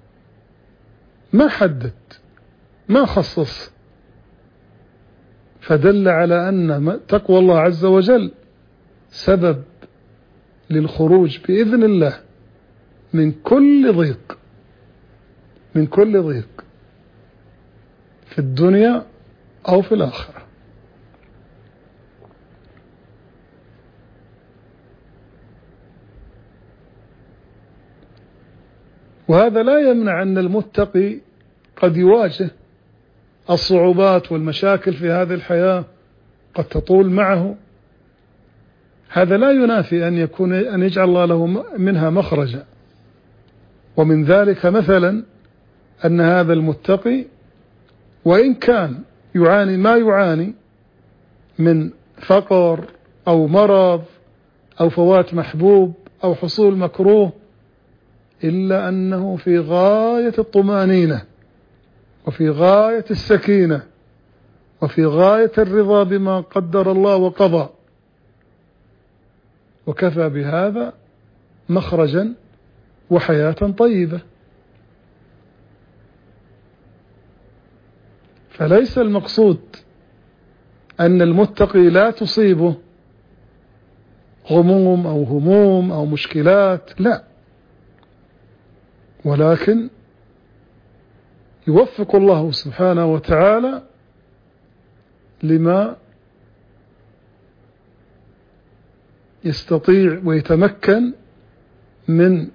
ما حدد، ما خصص، فدل على أن تقوى الله عز وجل سبب للخروج بإذن الله من كل ضيق، من كل ضيق في الدنيا أو في الآخرة. وهذا لا يمنع أن المتقي قد يواجه الصعوبات والمشاكل في هذه الحياة، قد تطول معه، هذا لا ينافي أن يكون أن يجعل الله له منها مخرجا. ومن ذلك مثلا أن هذا المتقي وإن كان يعاني ما يعاني من فقر أو مرض أو فوات محبوب أو حصول مكروه، إلا أنه في غاية الطمأنينة وفي غاية السكينة وفي غاية الرضا بما قدر الله وقضى، وكفى بهذا مخرجا وحياة طيبة. فليس المقصود أن المتقي لا تصيبه غموم أو هموم أو مشكلات، لا، ولكن يوفق الله سبحانه وتعالى لما يستطيع ويتمكن من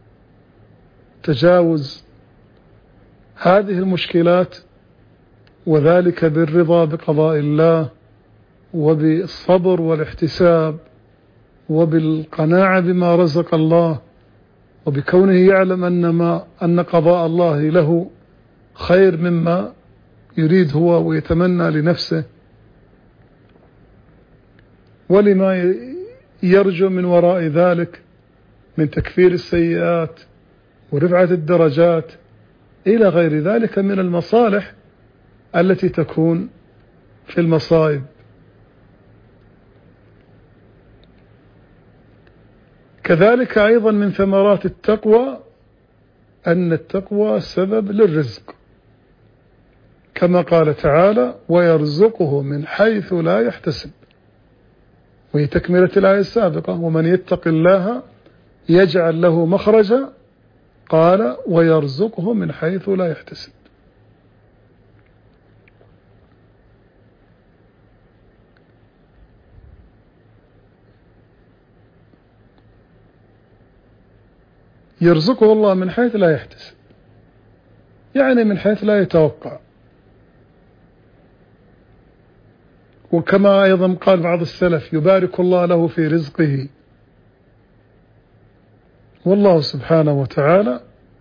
تجاوز هذه المشكلات، وذلك بالرضا بقضاء الله وبالصبر والاحتساب وبالقناعة بما رزق الله، وبكونه يعلم أن ما أن قضاء الله له خير مما يريد هو ويتمنى لنفسه، ولما يرجو من وراء ذلك من تكفير السيئات ورفعة الدرجات إلى غير ذلك من المصالح التي تكون في المصائب. كذلك أيضا من ثمرات التقوى أن التقوى سبب للرزق، كما قال تعالى ويرزقه من حيث لا يحتسب، وهي تكملة الآية السابقة ومن يتق الله يجعل له مخرجا، قال ويرزقه من حيث لا يحتسب. يرزقه الله من حيث لا يحتسب، يعني من حيث لا يتوقع. وكما أيضا قال بعض السلف: يبارك الله له في رزقه. والله سبحانه وتعالى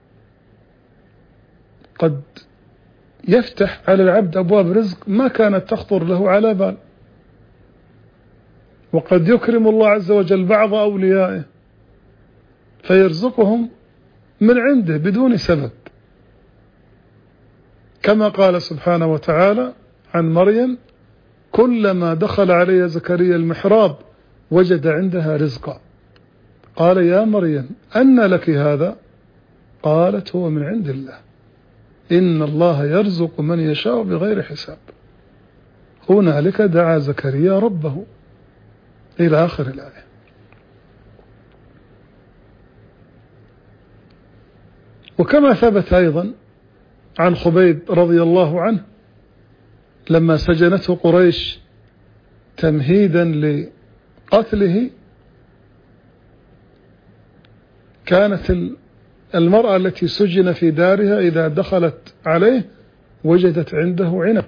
قد يفتح على العبد أبواب رزق ما كانت تخطر له على بال، وقد يكرم الله عز وجل بعض أوليائه فيرزقهم من عنده بدون سبب، كما قال سبحانه وتعالى عن مريم: كلما دخل علي زكريا المحراب وجد عندها رزقا قال يا مريم أنى لك هذا؟ قالت: هو من عند الله إن الله يرزق من يشاء بغير حساب. هنالك دعا زكريا ربه إلى آخر الآية. وكما ثبت أيضا عن خبيب رضي الله عنه لما سجنته قريش تمهيدا لقتله، كانت المرأة التي سجن في دارها إذا دخلت عليه وجدت عنده عنب،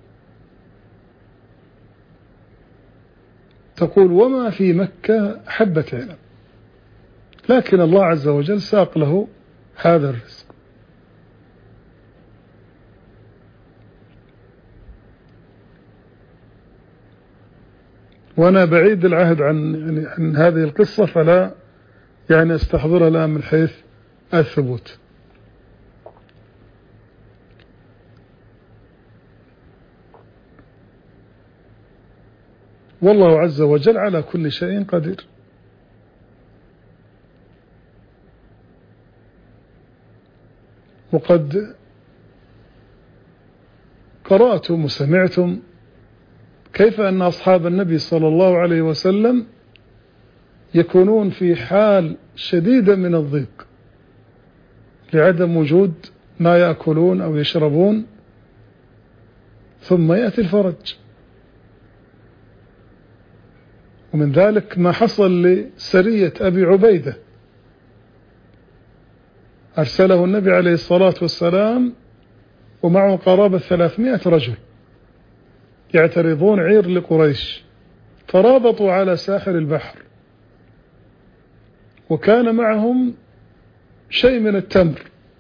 تقول: وما في مكة حبة عنب، لكن الله عز وجل ساق له هذا الرزق. وأنا بعيد العهد عن, يعني عن هذه القصة، فلا يعني استحضرها الآن من حيث الثبوت. والله عز وجل على كل شيء قدير. وقد قرأتم وسمعتم كيف أن أصحاب النبي صلى الله عليه وسلم يكونون في حال شديدة من الضيق لعدم وجود ما يأكلون أو يشربون، ثم يأتي الفرج. ومن ذلك ما حصل لسرية أبي عبيدة، أرسله النبي عليه الصلاة والسلام ومعه قرابة ثلاثمائة رجل يعترضون عير لقريش، فرابطوا على ساحل البحر، وكان معهم شيء من التمر،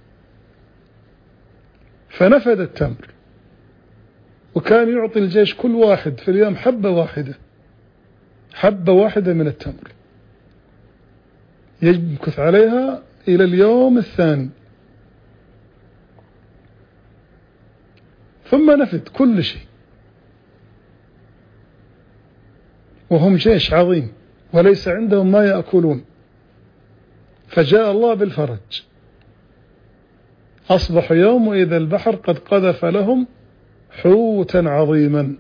فنفد التمر، وكان يعطي الجيش كل واحد في اليوم حبة واحدة حبة واحدة من التمر يمكث عليها إلى اليوم الثاني، ثم نفد كل شيء، وهم جيش عظيم وليس عندهم ما يأكلون. فجاء الله بالفرج، أصبح يوم إذا البحر قد قذف لهم حوتا عظيما،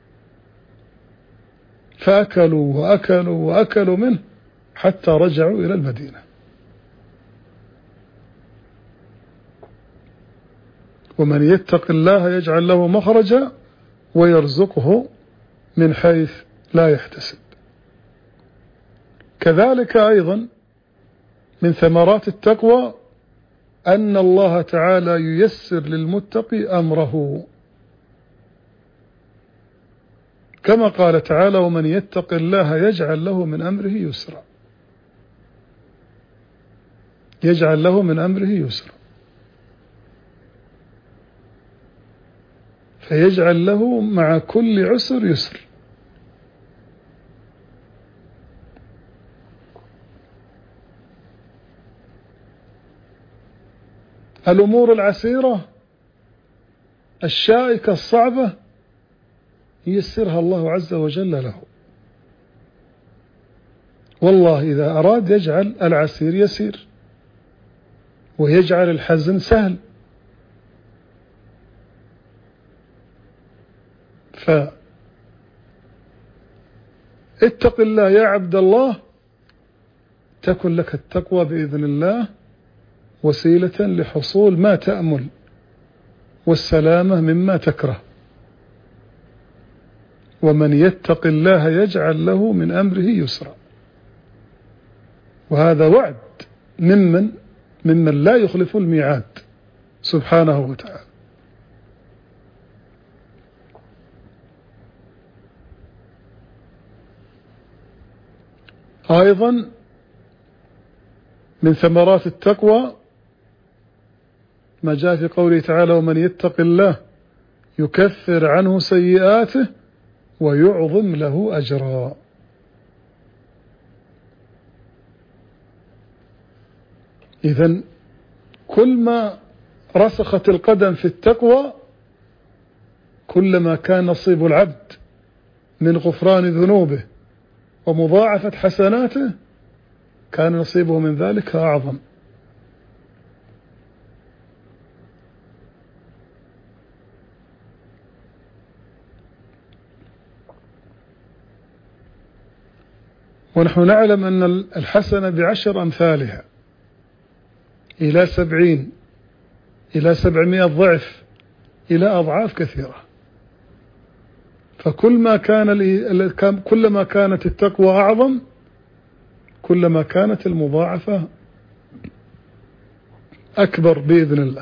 فأكلوا وأكلوا وأكلوا منه حتى رجعوا إلى المدينة. ومن يتق الله يجعل له مخرجا ويرزقه من حيث لا يحتسب. كذلك أيضا من ثمرات التقوى أن الله تعالى ييسر للمتقي أمره، كما قال تعالى: ومن يتق الله يجعل له من أمره يسرا، يجعل له من أمره يسرا، فيجعل له مع كل عسر يسر. الأمور العسيرة الشائكة الصعبة ييسرها الله عز وجل له. والله إذا أراد يجعل العسير يسير ويجعل الحزن سهل. فاتق الله يا عبد الله تكن لك التقوى بإذن الله وسيلة لحصول ما تأمل والسلامة مما تكره. ومن يتق الله يجعل له من أمره يسرا، وهذا وعد ممن ممن لا يخلف الميعاد سبحانه وتعالى. أيضا من ثمرات التقوى ما جاء في قوله تعالى: ومن يتق الله يكفر عنه سيئاته ويعظم له أجرا. إذن كل ما رسخت القدم في التقوى كلما كان نصيب العبد من غفران ذنوبه ومضاعفة حسناته كان نصيبه من ذلك أعظم. ونحن نعلم أن الحسنة بعشر أمثالها إلى سبعين إلى سبعمائة ضعف إلى أضعاف كثيرة. فكل ما كان كلما كانت التقوى أعظم كلما كانت المضاعفة أكبر بإذن الله.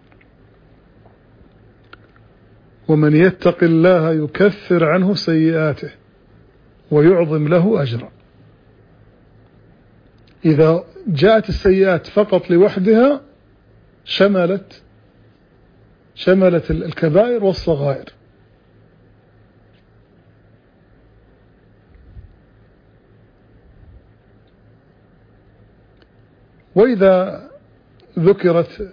ومن يتق الله يكفر عنه سيئاته ويعظم له أجرا. إذا جاءت السيئات فقط لوحدها شملت شملت الكبائر والصغائر. وإذا ذكرت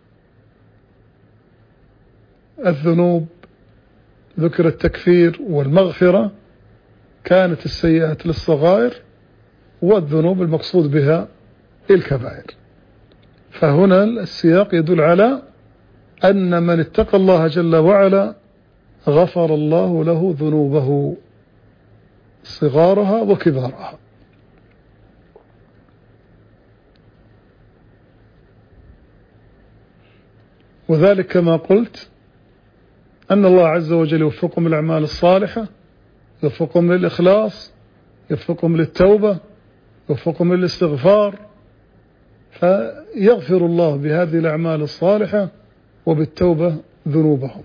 الذنوب ذكر التكفير والمغفرة كانت السيئات للصغائر والذنوب المقصود بها الكبائر. فهنا السياق يدل على أن من اتقى الله جل وعلا غفر الله له ذنوبه صغارها وكبارها. وذلك كما قلت أن الله عز وجل يوفقهم الأعمال الصالحة، يوفقهم للإخلاص، يوفقهم للتوبة، يوفقهم للاستغفار، فيغفر الله بهذه الأعمال الصالحة وبالتوبة ذنوبهم.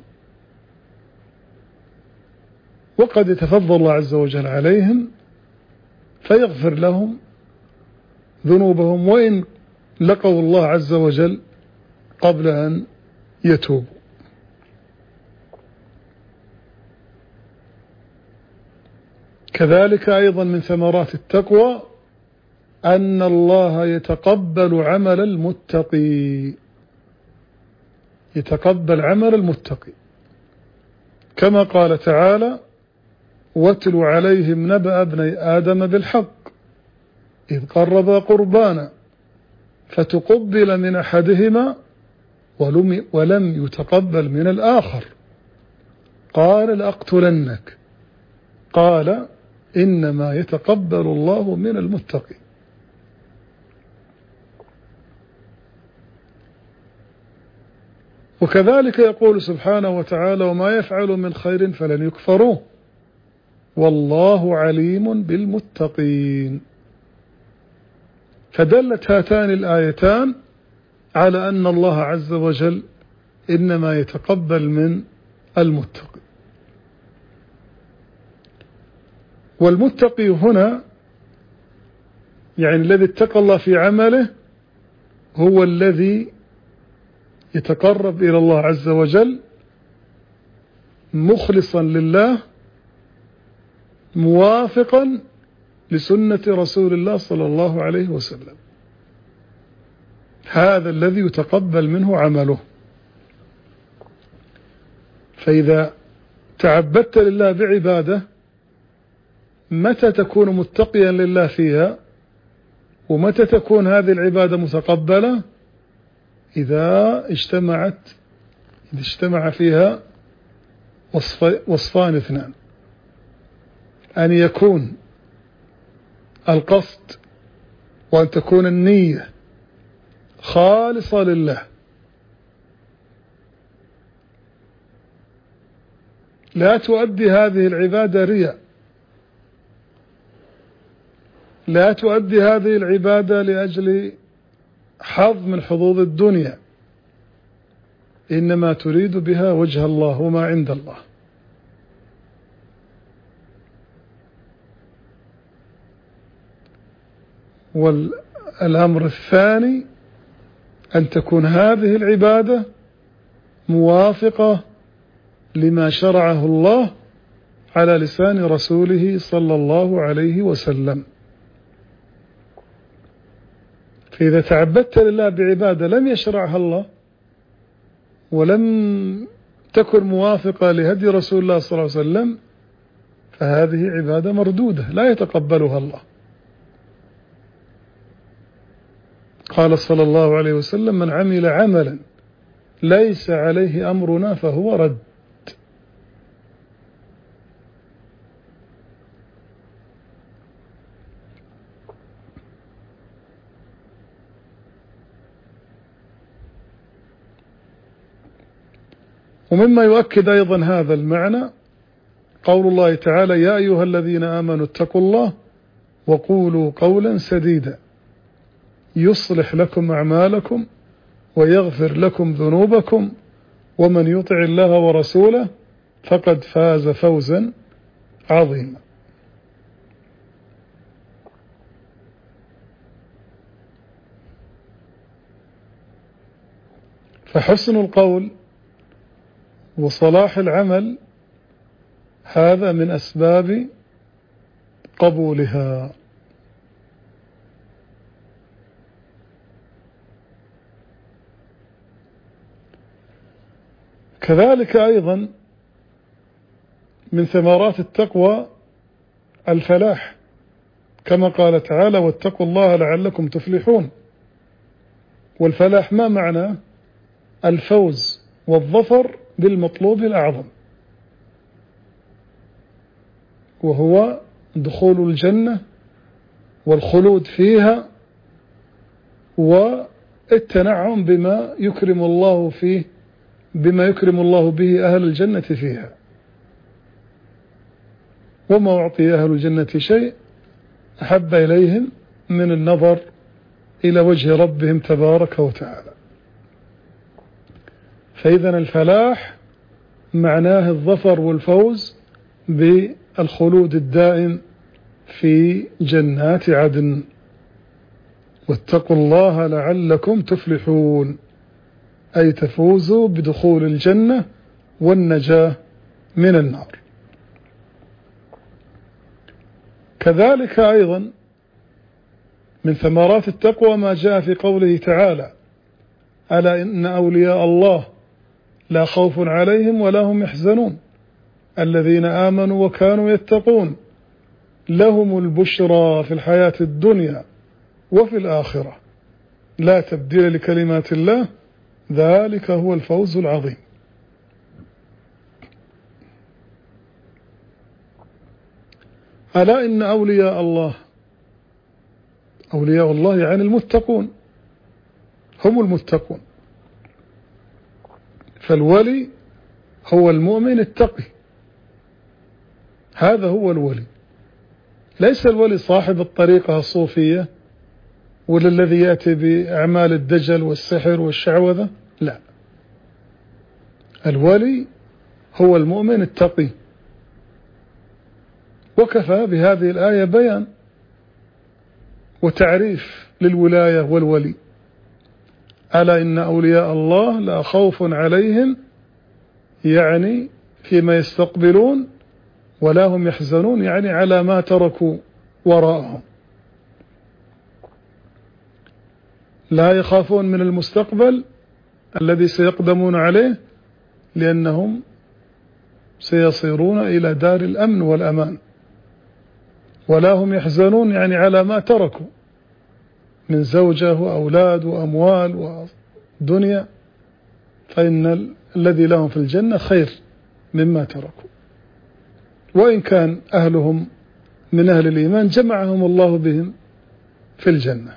وقد يتفضل الله عز وجل عليهم فيغفر لهم ذنوبهم وإن لقوا الله عز وجل قبل أن يتوبوا. كذلك أيضا من ثمرات التقوى أن الله يتقبل عمل المتقي، يتقبل عمل المتقي كما قال تعالى: واتل عليهم نبأ ابني آدم بالحق إذ قربا قربانا فتقبل من أحدهما ولم يتقبل من الآخر قال لأقتلنك قال إنما يتقبل الله من المتقين. وكذلك يقول سبحانه وتعالى: وما يفعل من خير فلن يكفروه والله عليم بالمتقين. فدلت هاتان الآيتان على أن الله عز وجل إنما يتقبل من المتقي. والمتقي هنا يعني الذي اتقى الله في عمله هو الذي يتقرب إلى الله عز وجل مخلصا لله موافقا لسنة رسول الله صلى الله عليه وسلم. هذا الذي يتقبل منه عمله. فإذا تعبدت لله بعبادة متى تكون متقيا لله فيها ومتى تكون هذه العبادة متقبلة؟ إذا اجتمعت إذا اجتمع فيها وصف وصفان اثنان: أن يكون القصد وأن تكون النية خالصة لله، لا تؤدي هذه العبادة رياء، لا تؤدي هذه العبادة لأجل حظ من حظوظ الدنيا، إنما تريد بها وجه الله وما عند الله. والأمر الثاني أن تكون هذه العبادة موافقة لما شرعه الله على لسان رسوله صلى الله عليه وسلم. فإذا تعبدت لله بعبادة لم يشرعها الله ولم تكن موافقة لهدي رسول الله صلى الله عليه وسلم فهذه عبادة مردودة لا يتقبلها الله. قال صلى الله عليه وسلم: من عمل عملا ليس عليه أمرنا فهو رد. ومما يؤكد أيضا هذا المعنى قول الله تعالى: يا أيها الذين آمنوا اتقوا الله وقولوا قولا سديدا يصلح لكم أعمالكم ويغفر لكم ذنوبكم ومن يطع الله ورسوله فقد فاز فوزا عظيما. فحسن القول وصلاح العمل هذا من أسباب قبولها. كذلك أيضا من ثمرات التقوى الفلاح، كما قال تعالى: واتقوا الله لعلكم تفلحون. والفلاح ما معناه؟ الفوز والظفر بالمطلوب الأعظم، وهو دخول الجنة والخلود فيها والتنعم بما يكرم الله فيه بما يكرم الله به أهل الجنة فيها. وما أعطي أهل الجنة شيء أحب إليهم من النظر إلى وجه ربهم تبارك وتعالى. فإذا الفلاح معناه الظفر والفوز بالخلود الدائم في جنات عدن. واتقوا الله لعلكم تفلحون، أي تفوزوا بدخول الجنة والنجاة من النار. كذلك أيضا من ثمرات التقوى ما جاء في قوله تعالى: ألا إن أولياء الله لا خوف عليهم ولا هم يحزنون الذين آمنوا وكانوا يتقون لهم البشرى في الحياة الدنيا وفي الآخرة لا تبديل لكلمات الله ذلك هو الفوز العظيم. ألا إن أولياء الله، أولياء الله يعني المتقون، هم المتقون. فالولي هو المؤمن التقي، هذا هو الولي، ليس الولي صاحب الطريقة الصوفية ولا الذي يأتي بأعمال الدجل والسحر والشعوذة، لا، الولي هو المؤمن التقي. وكفى بهذه الآية بيان وتعريف للولاية والولي. ألا إن أولياء الله لا خوف عليهم، يعني فيما يستقبلون، ولا هم يحزنون يعني على ما تركوا وراءهم. لا يخافون من المستقبل الذي سيقدمون عليه لأنهم سيصيرون إلى دار الأمن والأمان، ولا هم يحزنون يعني على ما تركوا من زوجة وأولاد وأموال ودنيا، فإن الذي لهم في الجنة خير مما تركوا. وإن كان أهلهم من أهل الإيمان جمعهم الله بهم في الجنة.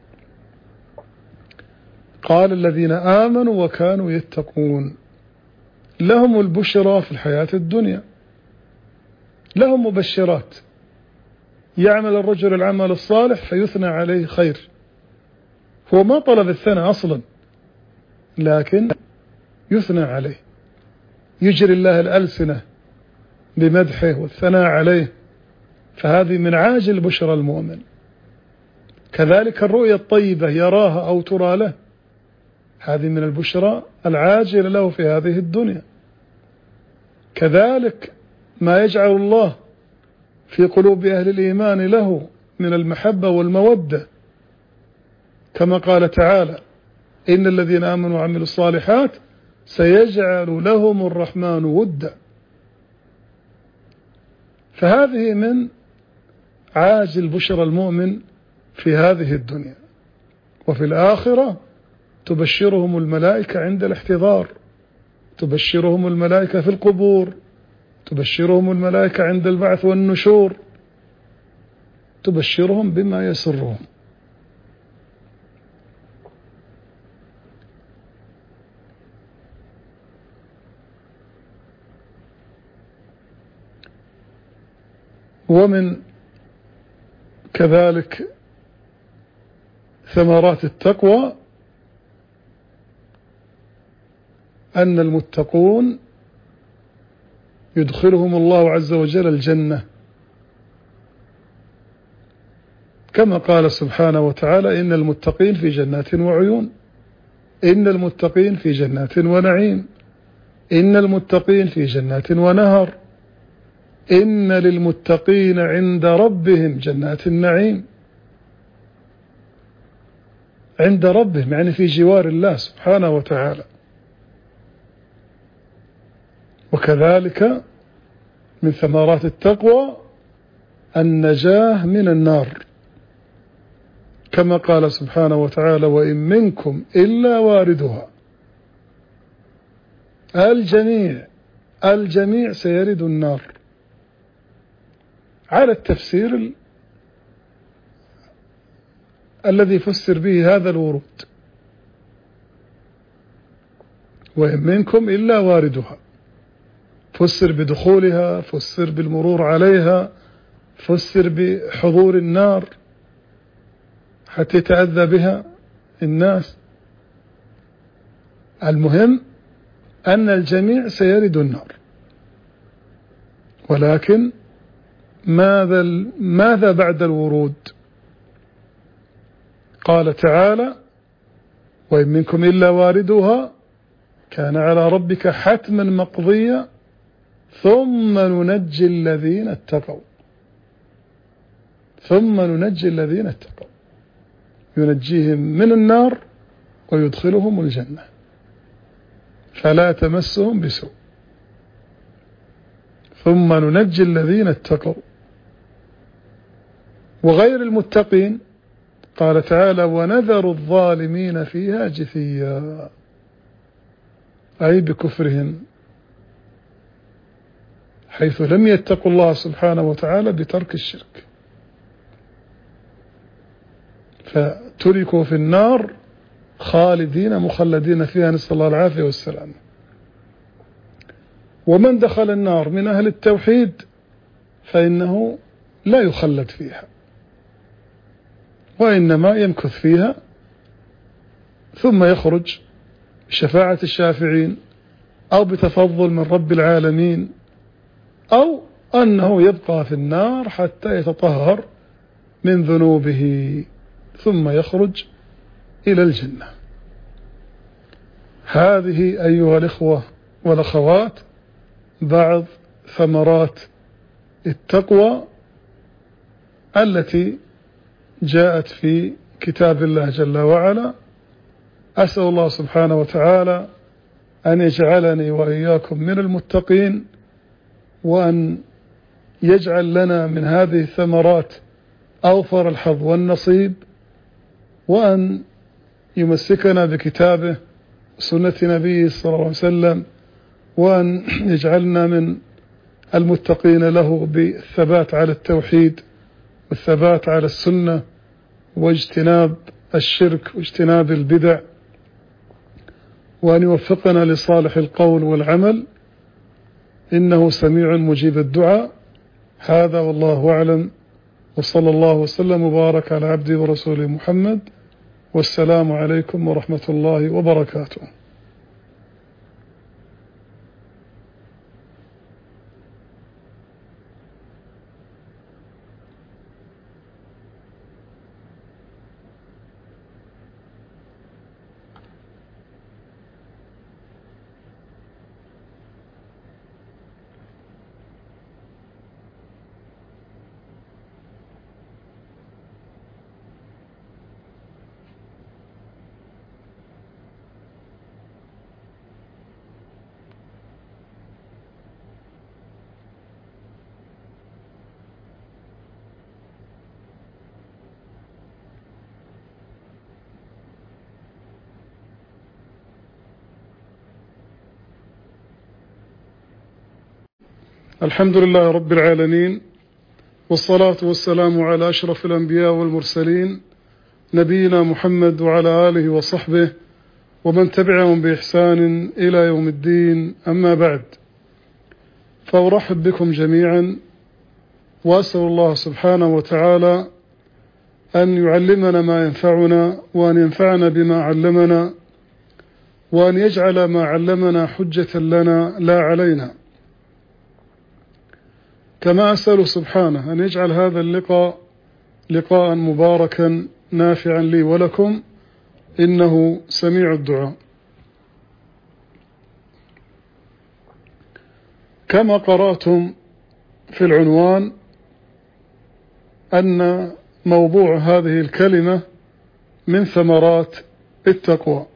قال: الذين آمنوا وكانوا يتقون لهم البشرى في الحياة الدنيا. لهم مبشرات، يعمل الرجل العمل الصالح فيثنى عليه خير، هو ما طلب الثناء أصلا، لكن يثنى عليه، يجري الله الألسنة بمدحه والثناء عليه، فهذه من عاجل بشرى المؤمن. كذلك الرؤيا الطيبة يراها أو ترى له، هذه من البشرى العاجلة له في هذه الدنيا. كذلك ما يجعل الله في قلوب أهل الإيمان له من المحبة والمودة، كما قال تعالى: إن الذين آمنوا وعملوا الصالحات سيجعل لهم الرحمن ودا. فهذه من عاجل بشرى المؤمن في هذه الدنيا. وفي الآخرة تبشرهم الملائكة عند الاحتضار، تبشرهم الملائكة في القبور، تبشرهم الملائكة عند البعث والنشور، تبشرهم بما يسرهم. ومن كذلك ثمرات التقوى أن المتقون يدخلهم الله عز وجل الجنة، كما قال سبحانه وتعالى: إن المتقين في جنات وعيون، إن المتقين في جنات ونعيم، إن المتقين في جنات ونهر، إن للمتقين عند ربهم جنات النعيم. عند ربهم يعني في جوار الله سبحانه وتعالى. وكذلك من ثمرات التقوى النجاة من النار، كما قال سبحانه وتعالى: وإن منكم إلا واردها. الجميع الجميع سيرد النار على التفسير ال... الذي فسر به هذا الورود: وإن منكم إلا واردها، فسر بدخولها، فسر بالمرور عليها، فسر بحضور النار حتى يتأذى بها الناس. المهم أن الجميع سيرد النار، ولكن ماذا ماذا بعد الورود؟ قال تعالى: وإن منكم إلا واردها كان على ربك حتما مقضيا ثم ننجي الذين اتقوا. ثم ننجي الذين اتقوا، ينجيهم من النار ويدخلهم الجنة فلا تمسهم بسوء. ثم ننجي الذين اتقوا. وغير المتقين قال تعالى: ونذر الظالمين فيها جثيا، أي بكفرهم، حيث لم يتقوا الله سبحانه وتعالى بترك الشرك، فتركوا في النار خالدين مخلدين فيها، نسأل الله العافية والسلام. ومن دخل النار من أهل التوحيد فإنه لا يخلد فيها، وإنما يمكث فيها ثم يخرج بشفاعة الشافعين أو بتفضل من رب العالمين، أو أنه يبقى في النار حتى يتطهر من ذنوبه ثم يخرج إلى الجنة. هذه أيها الإخوة والأخوات بعض ثمرات التقوى التي جاءت في كتاب الله جل وعلا. أسأل الله سبحانه وتعالى أن يجعلني وإياكم من المتقين، وأن يجعل لنا من هذه الثمرات أوفر الحظ والنصيب، وأن يمسكنا بكتابه وسنة نبيه صلى الله عليه وسلم، وأن يجعلنا من المتقين له بالثبات على التوحيد والثبات على السنة واجتناب الشرك واجتناب البدع، وأن يوفقنا لصالح القول والعمل، إنه سميع مجيب الدعاء. هذا والله أعلم، وصلى الله وسلم وبارك على عبده ورسوله محمد والسلام عليكم ورحمة الله وبركاته. الحمد لله رب العالمين، والصلاة والسلام على أشرف الأنبياء والمرسلين نبينا محمد وعلى آله وصحبه ومن تبعهم بإحسان إلى يوم الدين. أما بعد، فأرحب بكم جميعا، وأسأل الله سبحانه وتعالى أن يعلمنا ما ينفعنا، وأن ينفعنا بما علمنا، وأن يجعل ما علمنا حجة لنا لا علينا. كما أسأل سبحانه أن يجعل هذا اللقاء لقاء مباركا نافعا لي ولكم، إنه سميع الدعاء. كما قرأتم في العنوان أن موضوع هذه الكلمة من ثمرات التقوى.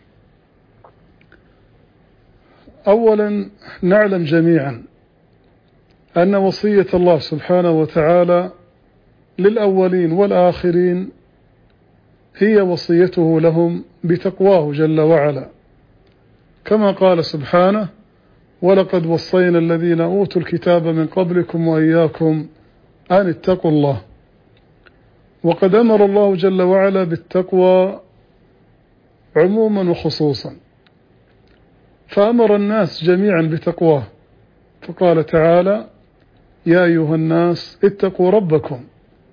أولا، نعلم جميعا أن وصية الله سبحانه وتعالى للأولين والآخرين هي وصيته لهم بتقواه جل وعلا، كما قال سبحانه: ولقد وصينا الذين أوتوا الكتاب من قبلكم وإياكم أن اتقوا الله. وقد أمر الله جل وعلا بالتقوى عموما وخصوصا، فأمر الناس جميعا بتقواه، فقال تعالى: يا أيها الناس اتقوا ربكم.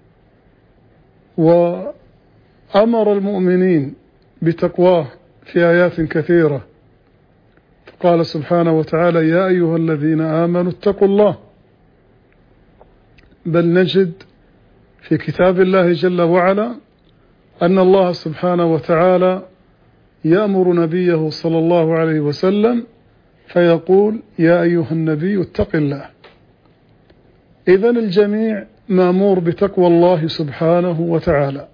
وأمر المؤمنين بتقواه في آيات كثيرة، فقال سبحانه وتعالى: يا أيها الذين آمنوا اتقوا الله. بل نجد في كتاب الله جل وعلا أن الله سبحانه وتعالى يأمر نبيه صلى الله عليه وسلم فيقول: يا أيها النبي اتق الله. إذن الجميع مأمور بتقوى الله سبحانه وتعالى،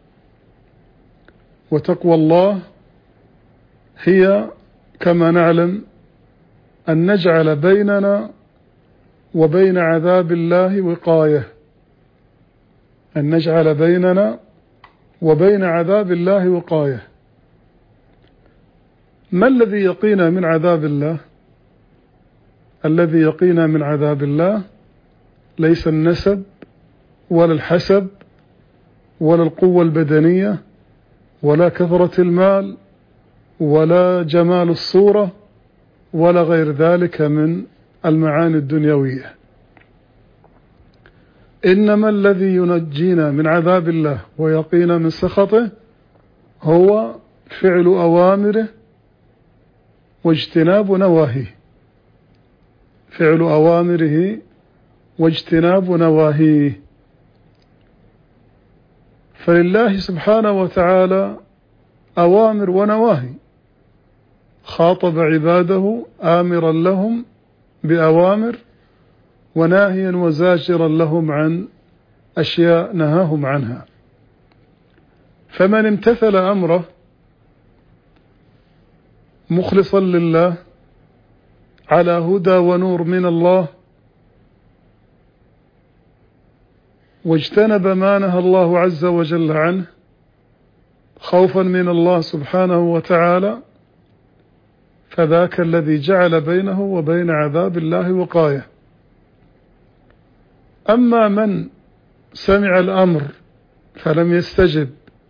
وتقوى الله هي كما نعلم أن نجعل بيننا وبين عذاب الله وقاية، أن نجعل بيننا وبين عذاب الله وقاية. ما الذي يقينا من عذاب الله؟ الذي يقينا من عذاب الله ليس النسب ولا الحسب ولا القوة البدنية ولا كثرة المال ولا جمال الصورة ولا غير ذلك من المعاني الدنيوية، إنما الذي ينجينا من عذاب الله ويقينا من سخطه هو فعل أوامره واجتناب نواهيه، فعل أوامره واجتناب نواهيه. فلله سبحانه وتعالى أوامر ونواهي، خاطب عباده آمرا لهم بأوامر وناهيا وزاجرا لهم عن أشياء نهاهم عنها. فمن امتثل أمره مخلصا لله على هدى ونور من الله، واجتنب ما نهى الله عز وجل عنه خوفا من الله سبحانه وتعالى، فذاك الذي جعل بينه وبين عذاب الله وقاية. أما من سمع الأمر فلم يستجب،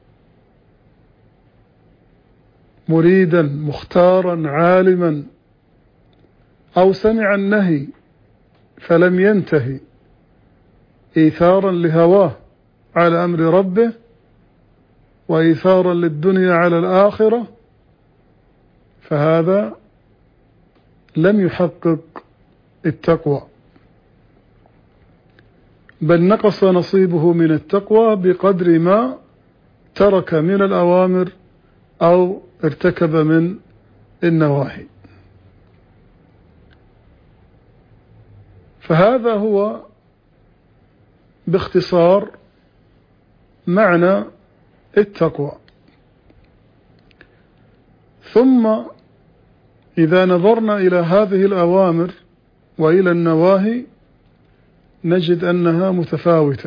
مريدا مختارا عالما، أو سمع النهي فلم ينتهي إيثارا لهواه على أمر ربه، وإيثارا للدنيا على الآخرة، فهذا لم يحقق التقوى، بل نقص نصيبه من التقوى بقدر ما ترك من الأوامر أو ارتكب من النواهي. فهذا هو باختصار معنى التقوى. ثم إذا نظرنا إلى هذه الأوامر وإلى النواهي نجد أنها متفاوتة،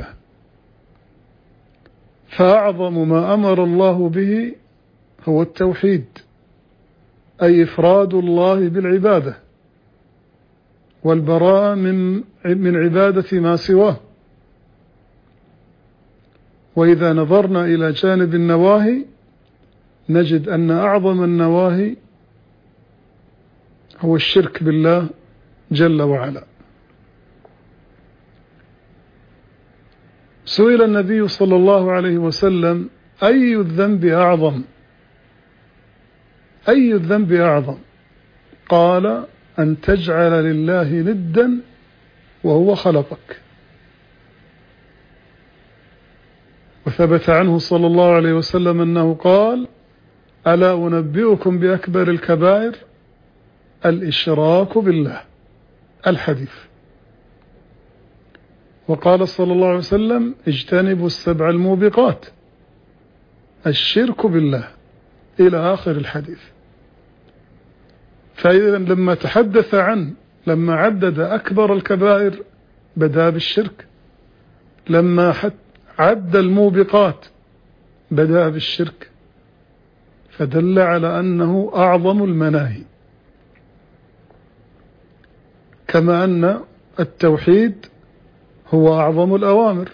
فأعظم ما أمر الله به هو التوحيد، أي إفراد الله بالعبادة والبراءة من من عبادة ما سواه. وإذا نظرنا إلى جانب النواهي نجد أن أعظم النواهي هو الشرك بالله جل وعلا. سئل النبي صلى الله عليه وسلم: أي الذنب أعظم؟ أي الذنب أعظم؟ قال: أن تجعل لله ندا وهو خلقك. وثبت عنه صلى الله عليه وسلم أنه قال: ألا أنبئكم بأكبر الكبائر؟ الإشراك بالله. الحديث. وقال صلى الله عليه وسلم: اجتنبوا السبع الموبقات، الشرك بالله، إلى آخر الحديث. فإذا لما تحدث عن لما عدد أكبر الكبائر بدأ بالشرك، لما عد الموبقات بدأ بالشرك، فدل على أنه أعظم المناهي، كما أن التوحيد هو أعظم الأوامر.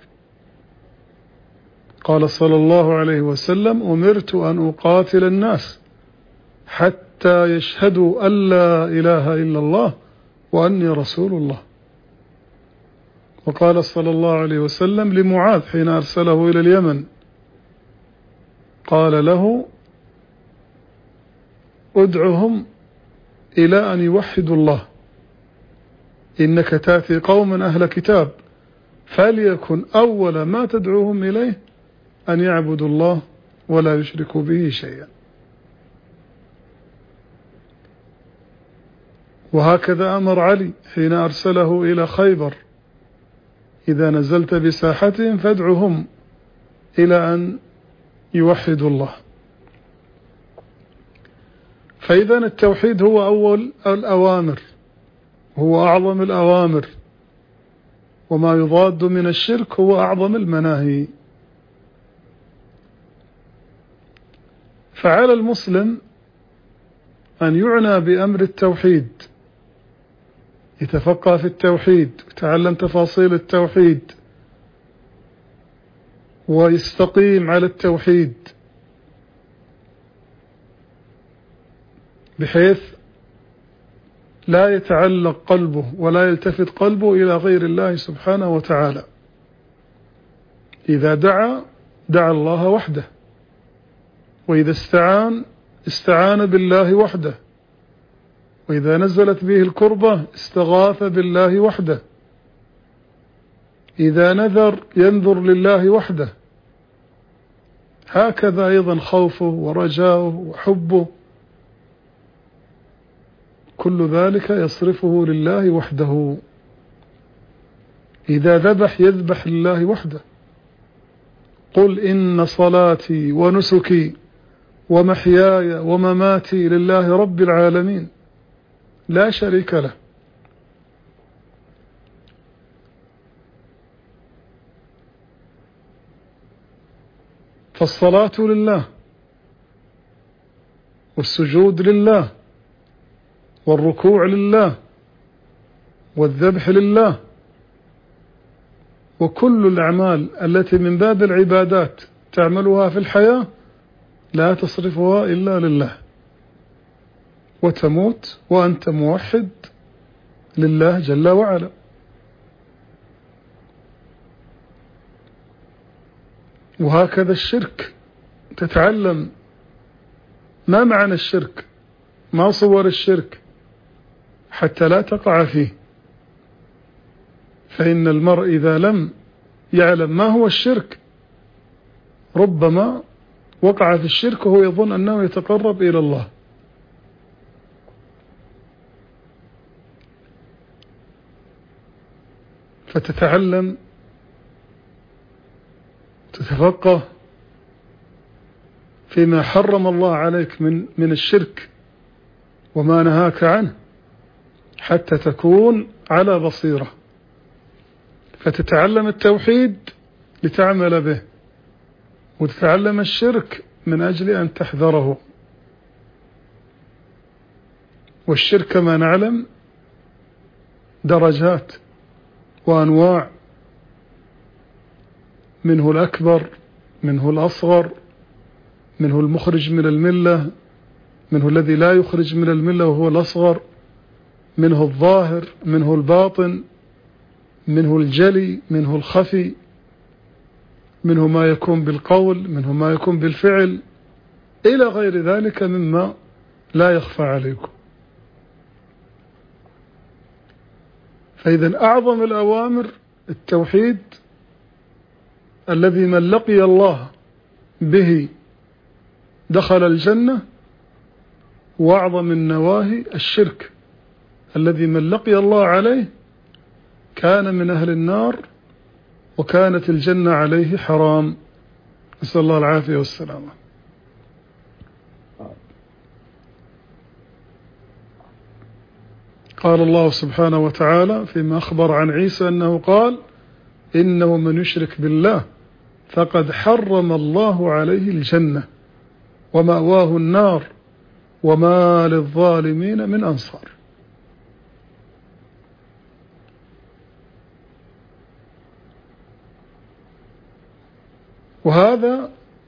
قال صلى الله عليه وسلم: أمرت أن أقاتل الناس حتى يشهدوا أن لا إله إلا الله وأني رسول الله. وقال صلى الله عليه وسلم لمعاذ حين أرسله إلى اليمن، قال له: ادعهم إلى أن يوحدوا الله، إنك تأتي قوما أهل كتاب، فليكن أول ما تدعوهم إليه أن يعبدوا الله ولا يشركوا به شيئا. وهكذا أمر علي حين أرسله إلى خيبر: إذا نزلت بساحتهم فادعهم إلى أن يوحدوا الله. فإذا التوحيد هو أول الأوامر، هو أعظم الأوامر، وما يضاد من الشرك هو أعظم المناهي. فعلى المسلم أن يعنى بأمر التوحيد، يتفقه في التوحيد، يتعلم تفاصيل التوحيد، ويستقيم على التوحيد، بحيث لا يتعلق قلبه ولا يلتفت قلبه إلى غير الله سبحانه وتعالى. إذا دعا دعا الله وحده، وإذا استعان استعان بالله وحده، وإذا نزلت به الكربة استغاث بالله وحده، إذا نذر ينذر لله وحده. هكذا أيضا خوفه ورجاؤه وحبه، كل ذلك يصرفه لله وحده. إذا ذبح يذبح لله وحده. قل إن صلاتي ونسكي ومحياي ومماتي لله رب العالمين لا شريك له. فالصلاة لله، والسجود لله، والركوع لله، والذبح لله، وكل الأعمال التي من باب العبادات تعملها في الحياة لا تصرفها إلا لله، وتموت وأنت موحد لله جل وعلا. وهكذا الشرك تتعلم ما معنى الشرك، ما صور الشرك، حتى لا تقع فيه. فإن المرء إذا لم يعلم ما هو الشرك ربما وقع في الشرك وهو يظن أنه يتقرب إلى الله. فتتعلم، تتفقه فيما حرم الله عليك من من الشرك وما نهاك عنه، حتى تكون على بصيرة. فتتعلم التوحيد لتعمل به، وتتعلم الشرك من أجل أن تحذره. والشرك كما نعلم درجات وأنواع، منه الأكبر، منه الأصغر، منه المخرج من الملة، منه الذي لا يخرج من الملة وهو الأصغر، منه الظاهر، منه الباطن، منه الجلي، منه الخفي، منه ما يكون بالقول، منه ما يكون بالفعل، إلى غير ذلك مما لا يخفى عليكم. فإذا أعظم الأوامر التوحيد الذي من لقي الله به دخل الجنة، وأعظم النواهي الشرك الذي من لقي الله عليه كان من أهل النار، وكانت الجنة عليه حرام، نسأل الله العافية والسلامة. قال الله سبحانه وتعالى فيما أخبر عن عيسى أنه قال: إنه من يشرك بالله فقد حرم الله عليه الجنة ومأواه النار وما للظالمين من أنصار. وهذا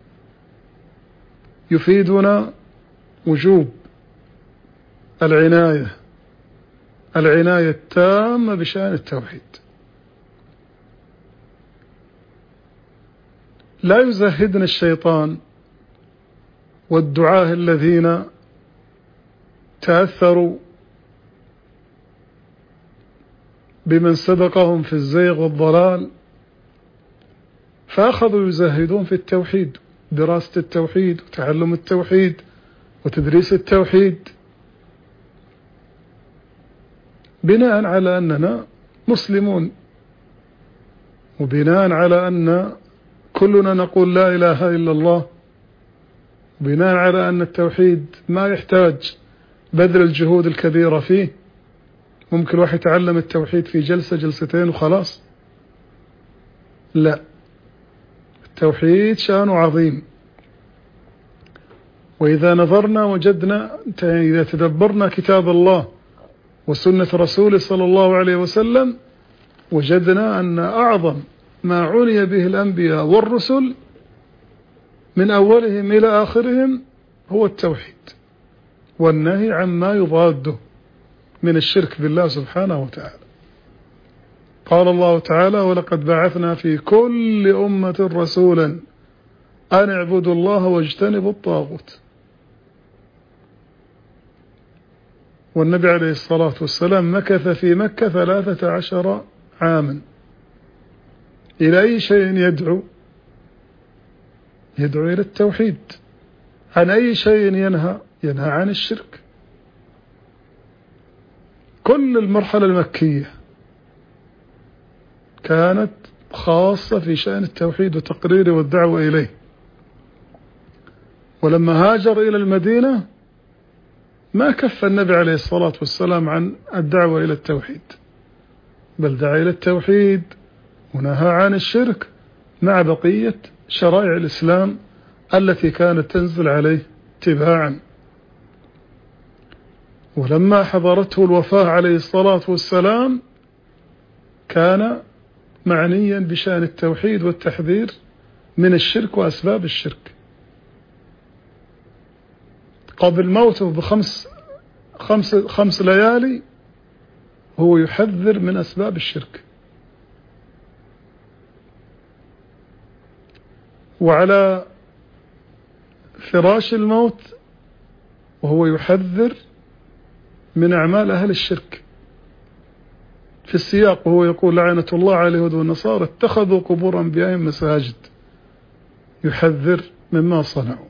يفيدنا وجوب العناية العناية التامة بشأن التوحيد. لا يزهدنا الشيطان والدعاة الذين تأثروا بمن سبقهم في الزيغ والضلال، فأخذوا يزهدون في التوحيد، دراسة التوحيد وتعلم التوحيد وتدريس التوحيد، بناء على أننا مسلمون، وبناء على أن كلنا نقول لا إله إلا الله، وبناء على أن التوحيد ما يحتاج بذل الجهود الكبيرة فيه. ممكن واحد يتعلم التوحيد في جلسة جلستين وخلاص. لا، التوحيد شأنه عظيم. وإذا نظرنا وجدنا، إذا تدبرنا كتاب الله وسنة رسوله صلى الله عليه وسلم، وجدنا أن أعظم ما عني به الأنبياء والرسل من أولهم إلى آخرهم هو التوحيد والنهي عما يضاده من الشرك بالله سبحانه وتعالى. قال الله تعالى: ولقد بعثنا في كل أمة رسولا أن اعبدوا الله واجتنبوا الطاغوت. والنبي عليه الصلاة والسلام مكث في مكة ثلاثة عشر عاما. إلى أي شيء يدعو؟ يدعو إلى التوحيد. عن أي شيء ينهى؟ ينهى عن الشرك. كل المرحلة المكية كانت خاصة في شأن التوحيد وتقريره والدعوة إليه. ولما هاجر إلى المدينة ما كف النبي عليه الصلاة والسلام عن الدعوة إلى التوحيد، بل دعا إلى التوحيد ونهى عن الشرك مع بقية شرائع الإسلام التي كانت تنزل عليه تباعا. ولما حضرته الوفاة عليه الصلاة والسلام كان معنيا بشأن التوحيد والتحذير من الشرك وأسباب الشرك. قبل موته بخمس خمس, خمس ليالي هو يحذر من أسباب الشرك. وعلى فراش الموت وهو يحذر من أعمال أهل الشرك في السياق، وهو يقول لعنة الله على اليهود والنصارى اتخذوا قبور أنبيائهم مساجد، يحذر مما صنعوا.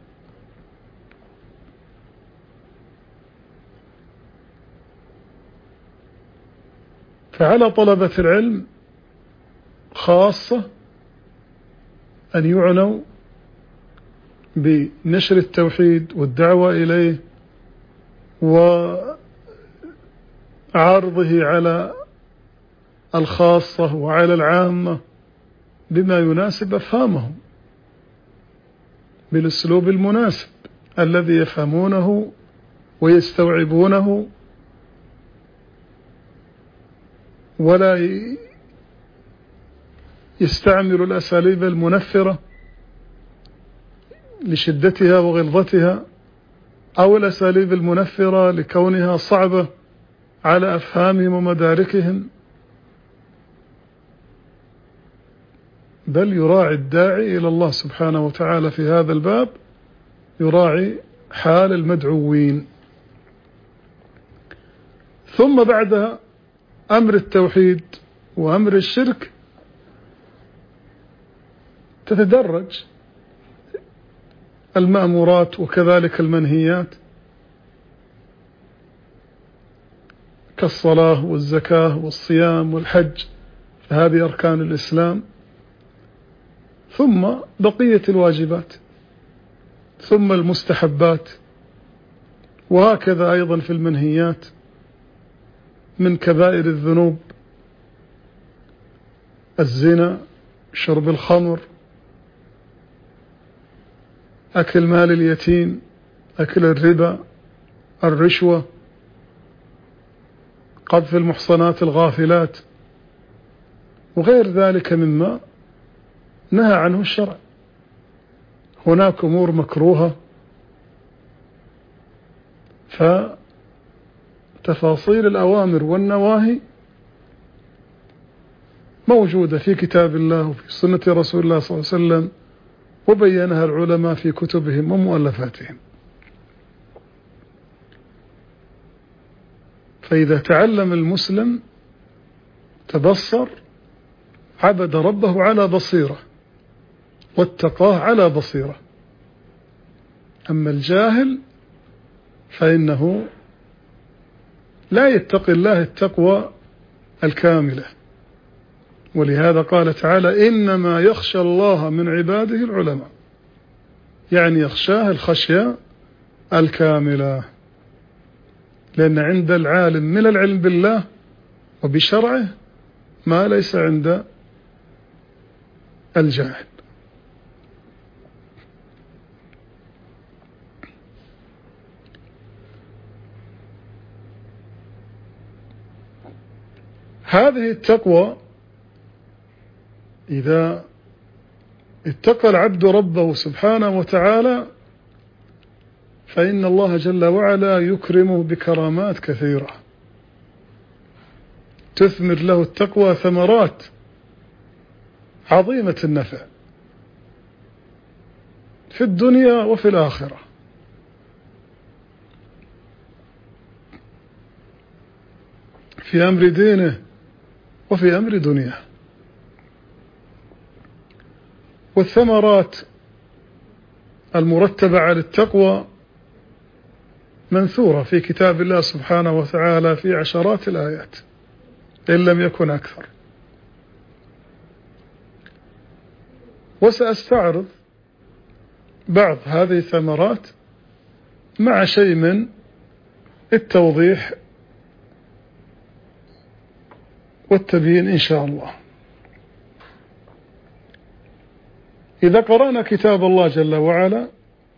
فعلى طلبة العلم خاصة أن يعنوا بنشر التوحيد والدعوة إليه وعرضه على الخاصة وعلى العامة بما يناسب أفهامهم بالأسلوب المناسب الذي يفهمونه ويستوعبونه، ولا يستعمل الأساليب المنفرة لشدتها وغلظتها، أو الأساليب المنفرة لكونها صعبة على أفهامهم ومداركهم، بل يراعي الداعي إلى الله سبحانه وتعالى في هذا الباب، يراعي حال المدعوين. ثم بعدها أمر التوحيد وأمر الشرك تتدرج المأمورات وكذلك المنهيات كالصلاة والزكاة والصيام والحج، فهذه أركان الإسلام، ثم بقية الواجبات، ثم المستحبات، وهكذا أيضا في المنهيات من كبائر الذنوب الزنا، شرب الخمر، أكل مال اليتيم، أكل الربا، الرشوة، قذف المحصنات الغافلات، وغير ذلك مما نهى عنه الشرع. هناك أمور مكروهة، فتفاصيل الأوامر والنواهي موجودة في كتاب الله وفي سنة رسول الله صلى الله عليه وسلم، وبينها العلماء في كتبهم ومؤلفاتهم. فإذا تعلم المسلم تبصر عبد ربه على بصيرة واتقاه على بصيرة. أما الجاهل فإنه لا يتقي الله التقوى الكاملة، ولهذا قال تعالى إنما يخشى الله من عباده العلماء، يعني يخشاه الخشية الكاملة، لأن عند العالم من العلم بالله وبشرعه ما ليس عند الجاهل. هذه التقوى إذا اتقى العبد ربه سبحانه وتعالى فإن الله جل وعلا يكرمه بكرامات كثيرة تثمر له التقوى ثمرات عظيمة النفع في الدنيا وفي الآخرة. في أمر دينه وفي أمر دنياه. والثمرات المرتبة على التقوى منثورة في كتاب الله سبحانه وتعالى في عشرات الآيات إن لم يكن أكثر. وسأستعرض بعض هذه الثمرات مع شيء من التوضيح والتبيين إن شاء الله. إذا قرأنا كتاب الله جل وعلا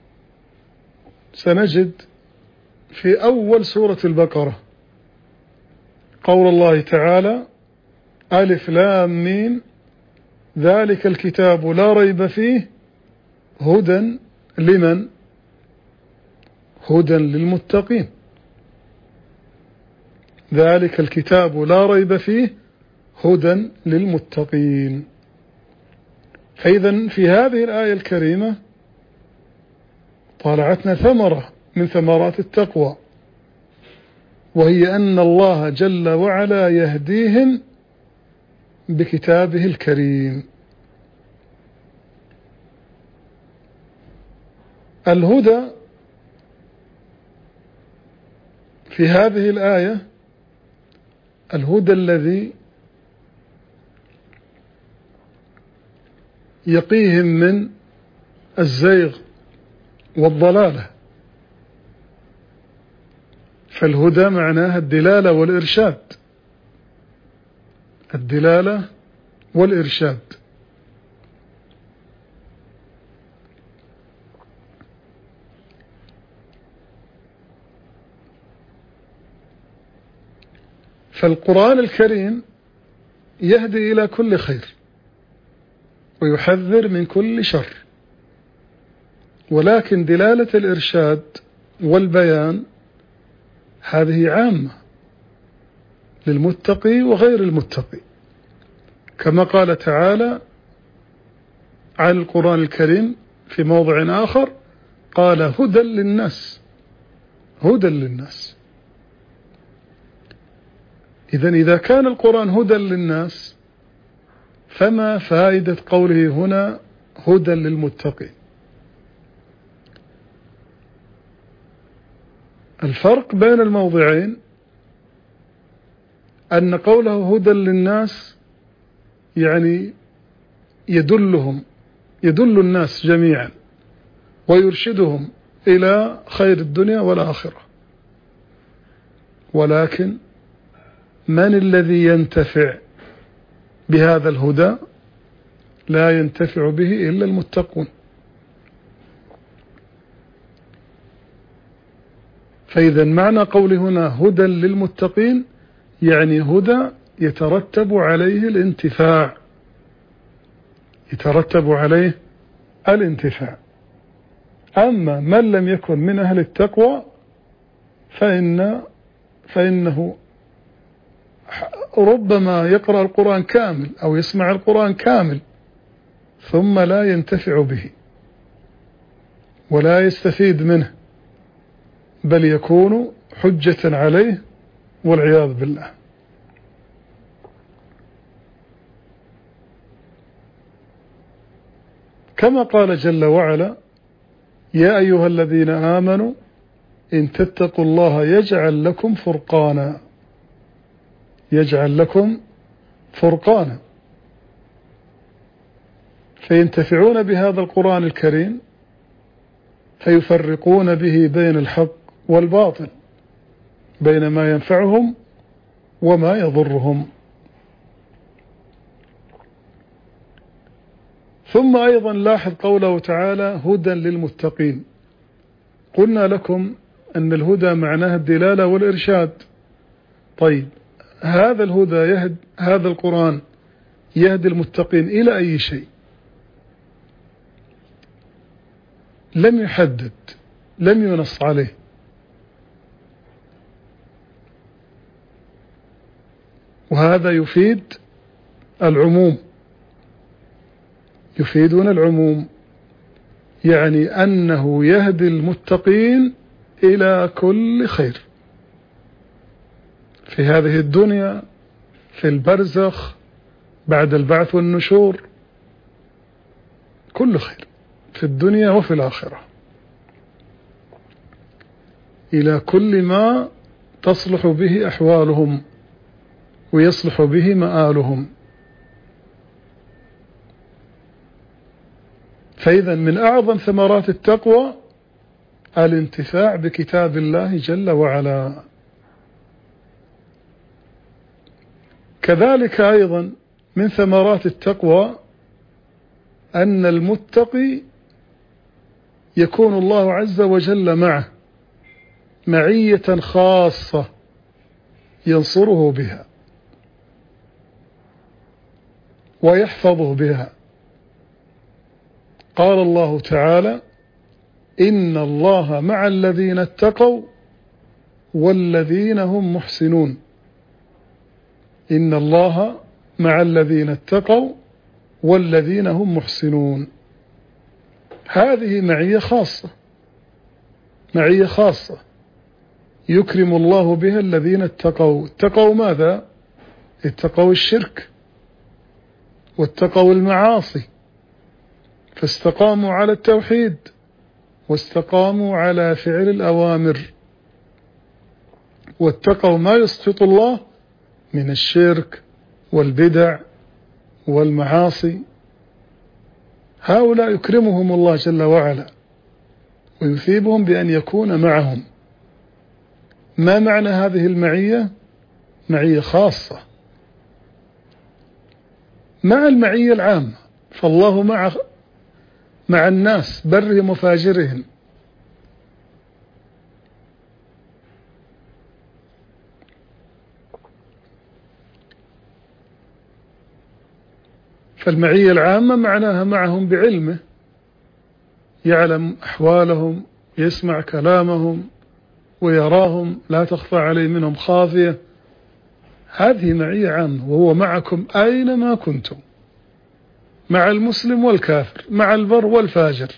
سنجد في أول سورة البقرة قول الله تعالى ألف لام ميم ذلك الكتاب لا ريب فيه هدى لمن؟ هدى للمتقين. ذلك الكتاب لا ريب فيه هدى للمتقين. فإذا في هذه الآية الكريمة طالعتنا ثمرة من ثمرات التقوى، وهي أن الله جل وعلا يهديهم بكتابه الكريم. الهدى في هذه الآية الهدى الذي يقيهم من الزيغ والضلالة، فالهدى معناها الدلالة والإرشاد، الدلالة والإرشاد. فالقرآن الكريم يهدي إلى كل خير ويحذر من كل شر، ولكن دلالة الإرشاد والبيان هذه عامة للمتقي وغير المتقي، كما قال تعالى عن القرآن الكريم في موضع آخر قال هدى للناس، هدى للناس. إذن إذا كان القرآن هدى للناس فما فائدة قوله هنا هدى للمتقين؟ الفرق بين الموضعين أن قوله هدى للناس يعني يدلهم يدل الناس جميعا ويرشدهم إلى خير الدنيا والآخرة، ولكن من الذي ينتفع بهذا الهدى؟ لا ينتفع به إلا المتقون. فإذا معنى قول هنا هدى للمتقين يعني هدى يترتب عليه الانتفاع، يترتب عليه الانتفاع. أما من لم يكن من أهل التقوى فإن فإنه ربما يقرأ القرآن كامل أو يسمع القرآن كامل ثم لا ينتفع به ولا يستفيد منه، بل يكون حجة عليه والعياذ بالله. كما قال جل وعلا يا أيها الذين آمنوا إن تتقوا الله يجعل لكم فرقانا، يجعل لكم فرقانا، فينتفعون بهذا القرآن الكريم فيفرقون به بين الحق والباطل، بين ما ينفعهم وما يضرهم. ثم أيضا لاحظ قوله تعالى هدى للمتقين. قلنا لكم أن الهدى معناها الدلالة والإرشاد. طيب هذا الهدى يهد هذا القرآن يهدي المتقين إلى أي شيء؟ لم يحدد، لم ينص عليه، وهذا يفيد العموم، يفيدون العموم، يعني أنه يهدي المتقين إلى كل خير في هذه الدنيا، في البرزخ، بعد البعث والنشور، كل خير في الدنيا وفي الآخرة، إلى كل ما تصلح به أحوالهم ويصلح به مآلهم. فإذا من أعظم ثمرات التقوى الانتفاع بكتاب الله جل وعلا. كذلك أيضا من ثمرات التقوى أن المتقي يكون الله عز وجل معه معية خاصة ينصره بها ويحفظه بها. قال الله تعالى إن الله مع الذين اتقوا والذين هم محسنون، إن الله مع الذين اتقوا والذين هم محسنون. هذه معية خاصة معية خاصة يكرم الله بها الذين اتقوا. اتقوا ماذا؟ اتقوا الشرك واتقوا المعاصي، فاستقاموا على التوحيد واستقاموا على فعل الأوامر، واتقوا ما يسخط الله من الشرك والبدع والمعاصي. هؤلاء يكرمهم الله جل وعلا ويثيبهم بأن يكون معهم. ما معنى هذه المعية؟ معية خاصة مع المعية العامة، فالله مع مع الناس برهم وفاجرهم. فالمعية العامة معناها معهم بعلمه، يعلم أحوالهم، يسمع كلامهم ويراهم، لا تخفى عليه منهم خافية. هذه معية عامة، وهو معكم أينما كنتم، مع المسلم والكافر، مع البر والفاجر.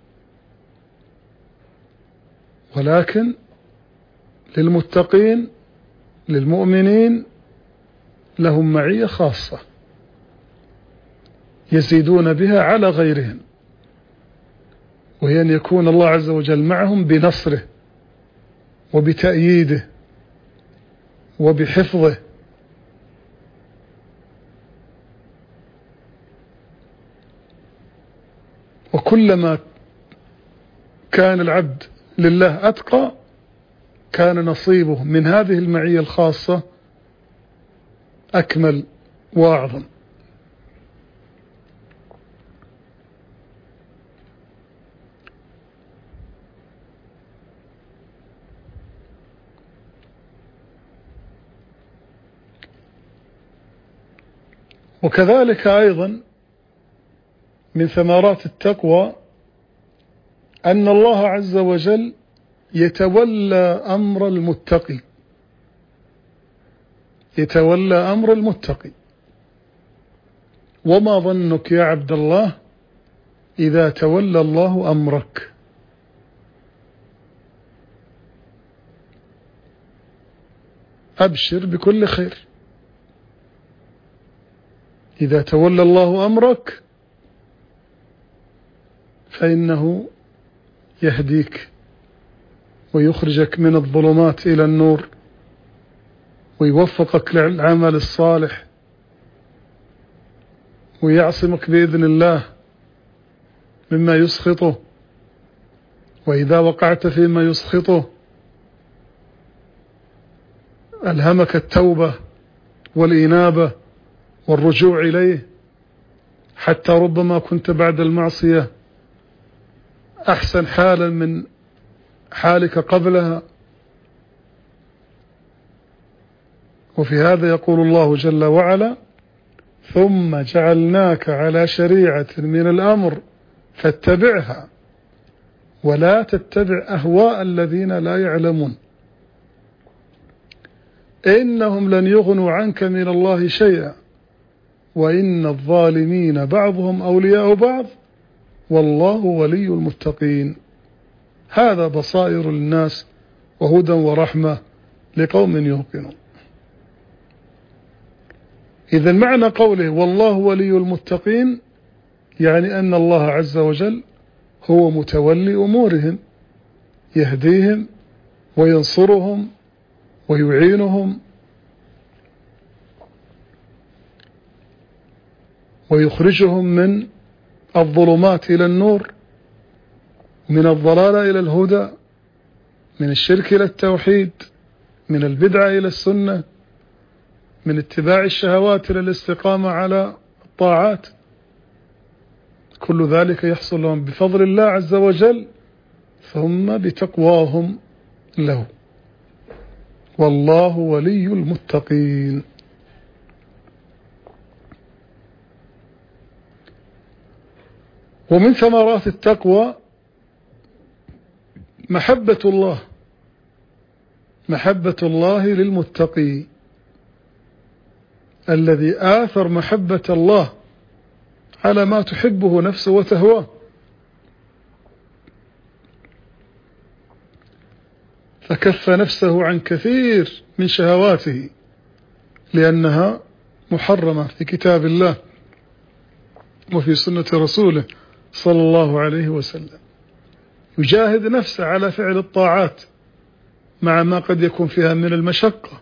ولكن للمتقين للمؤمنين لهم معية خاصة يزيدون بها على غيرهم، وهي أن يكون الله عز وجل معهم بنصره وبتأييده وبحفظه. وكلما كان العبد لله أتقى كان نصيبه من هذه المعية الخاصة أكمل وأعظم. وكذلك أيضا من ثمرات التقوى أن الله عز وجل يتولى أمر المتقي، يتولى أمر المتقي. وما ظنك يا عبد الله إذا تولى الله أمرك؟ أبشر بكل خير. إذا تولى الله أمرك فإنه يهديك ويخرجك من الظلمات إلى النور ويوفقك للعمل الصالح ويعصمك بإذن الله مما يسخطه. وإذا وقعت فيما يسخطه ألهمك التوبة والإنابة والرجوع إليه، حتى ربما كنت بعد المعصية أحسن حالا من حالك قبلها. وفي هذا يقول الله جل وعلا: ثم جعلناك على شريعة من الأمر فاتبعها ولا تتبع أهواء الذين لا يعلمون إنهم لن يغنوا عنك من الله شيئا وإن الظالمين بعضهم أولياء بعض والله ولي المتقين. هذا بصائر للناس وهدى ورحمة لقوم يوقنون. إذا معنى قوله والله ولي المتقين يعني أن الله عز وجل هو متولي أمورهم، يهديهم وينصرهم ويعينهم ويخرجهم من الظلمات إلى النور، من الضلال إلى الهدى، من الشرك إلى التوحيد، من البدعة إلى السنة، من اتباع الشهوات إلى الاستقامة على الطاعات. كل ذلك يحصل لهم بفضل الله عز وجل ثم بتقواهم له. والله ولي المتقين. ومن ثمرات التقوى محبة الله، محبة الله للمتقي الذي آثر محبة الله على ما تحبه نفسه وتهواه. وكف نفسه عن كثير من شهواته لأنها محرمة في كتاب الله وفي سنة رسوله صلى الله عليه وسلم. يجاهد نفسه على فعل الطاعات مع ما قد يكون فيها من المشقة،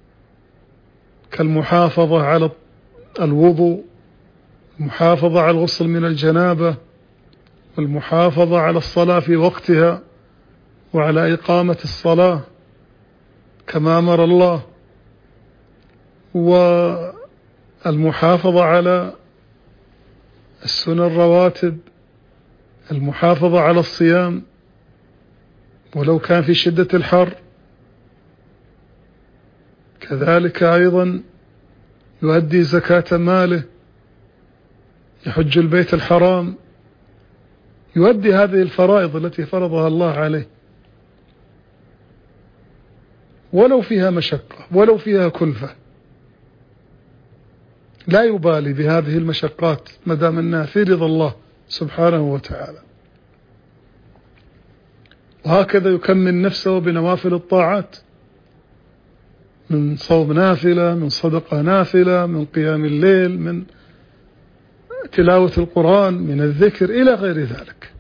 كالمحافظة على الوضوء، المحافظة على الغسل من الجنابة، والمحافظة على الصلاة في وقتها، وعلى إقامة الصلاة كما أمر الله، والمحافظة على السنن الرواتب، المحافظة على الصيام ولو كان في شدة الحر، كذلك أيضا يؤدي زكاة ماله، يحج البيت الحرام، يؤدي هذه الفرائض التي فرضها الله عليه ولو فيها مشقة ولو فيها كلفة، لا يبالي بهذه المشقات ما دام أنها في رضا الله سبحانه وتعالى. وهكذا يكمل نفسه بنوافل الطاعات، من صوم نافلة، من صدقة نافلة، من قيام الليل، من تلاوة القرآن، من الذكر إلى غير ذلك.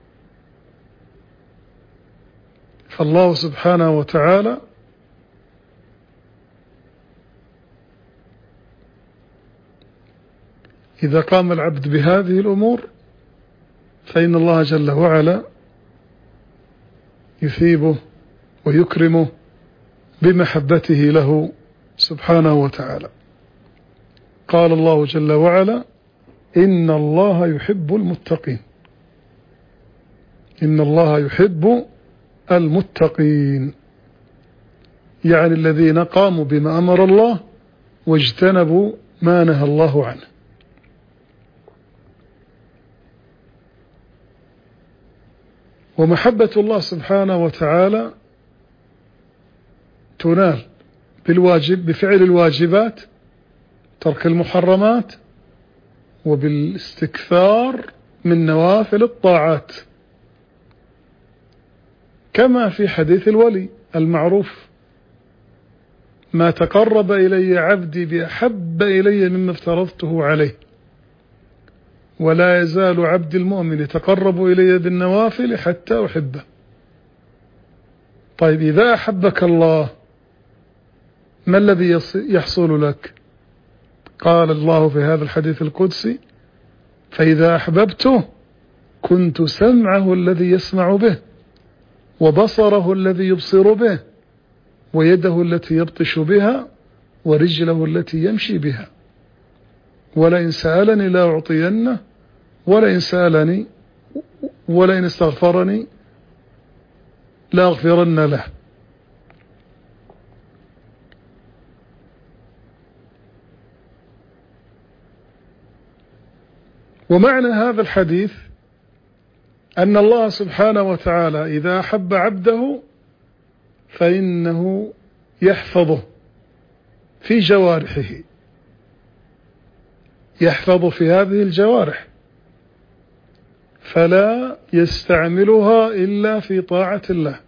فالله سبحانه وتعالى إذا قام العبد بهذه الأمور فإن الله جل وعلا يثيبه ويكرمه بمحبته له سبحانه وتعالى. قال الله جل وعلا: إن الله يحب المتقين. إن الله يحب المتقين، يعني الذين قاموا بما أمر الله واجتنبوا ما نهى الله عنه. ومحبة الله سبحانه وتعالى تنال بالواجب بفعل الواجبات، ترك المحرمات، وبالاستكثار من نوافل الطاعات، كما في حديث الولي المعروف: ما تقرب إلي عبدي بأحب إلي مما افترضته عليه، ولا يزال عبدي المؤمن يتقرب إلي بالنوافل حتى أحبه. طيب إذا أحبك الله ما الذي يحصل لك؟ قال الله في هذا الحديث القدسي: فإذا أحببته كنت سمعه الذي يسمع به، وبصره الذي يبصر به، ويده التي يبطش بها، ورجله التي يمشي بها، ولئن سألني لا أعطينه، ولئن سألني ولئن استغفرني لا أغفرن له. ومعنى هذا الحديث أن الله سبحانه وتعالى إذا أحب عبده فإنه يحفظه في جوارحه، يحفظ في هذه الجوارح، فلا يستعملها إلا في طاعة الله.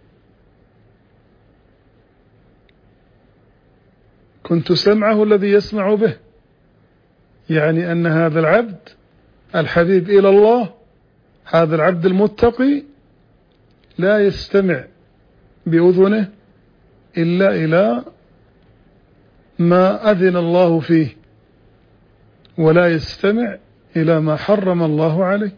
كنت سمعه الذي يسمع به، يعني أن هذا العبد الحبيب إلى الله، هذا العبد المتقي، لا يستمع بأذنه إلا إلى ما أذن الله فيه، ولا يستمع إلى ما حرم الله عليه.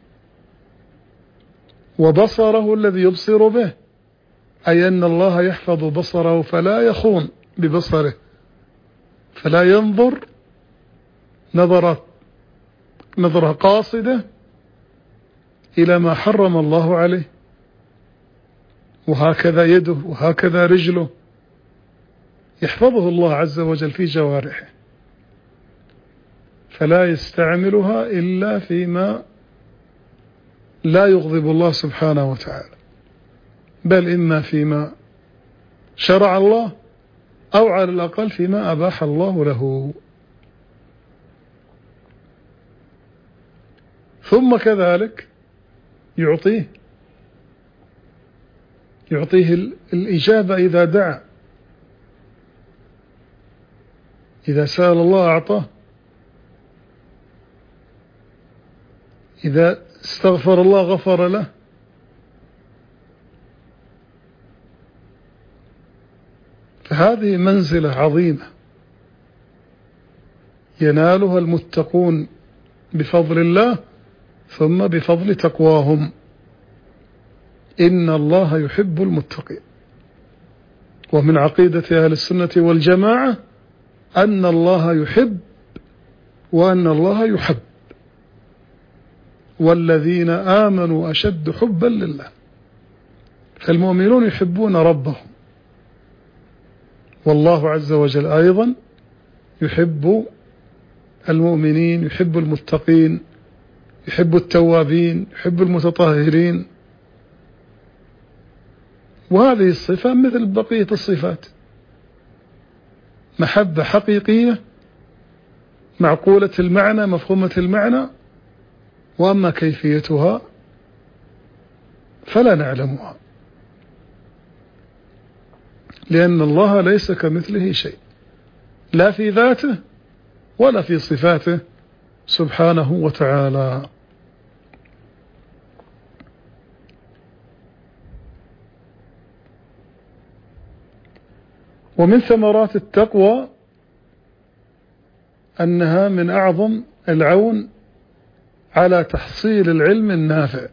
وبصره الذي يبصر به، أي أن الله يحفظ بصره فلا يخون ببصره، فلا ينظر نظرة نظرة قاصدة إلى ما حرم الله عليه. وهكذا يده وهكذا رجله يحفظه الله عز وجل في جوارحه، فلا يستعملها إلا فيما لا يغضب الله سبحانه وتعالى، بل إما فيما شرع الله أو على الأقل فيما أباح الله له. ثم كذلك يعطيه يعطيه الإجابة إذا دعا، إذا سأل الله أعطاه، إذا استغفر الله غفر له. فهذه منزلة عظيمة ينالها المتقون بفضل الله ثم بفضل تقواهم. إن الله يحب المتقين. ومن عقيدة أهل السنة والجماعة أن الله يحب وأن الله يحب، والذين آمنوا أشد حبا لله. فالمؤمنون يحبون ربهم، والله عز وجل أيضا يحب المؤمنين، يحب المتقين، يحب التوابين، يحب المتطهرين. وهذه الصفة مثل بقية الصفات، محبة حقيقية معقولة المعنى مفهومة المعنى، وأما كيفيتها فلا نعلمها، لأن الله ليس كمثله شيء، لا في ذاته ولا في صفاته سبحانه وتعالى. ومن ثمرات التقوى أنها من أعظم العون على تحصيل العلم النافع،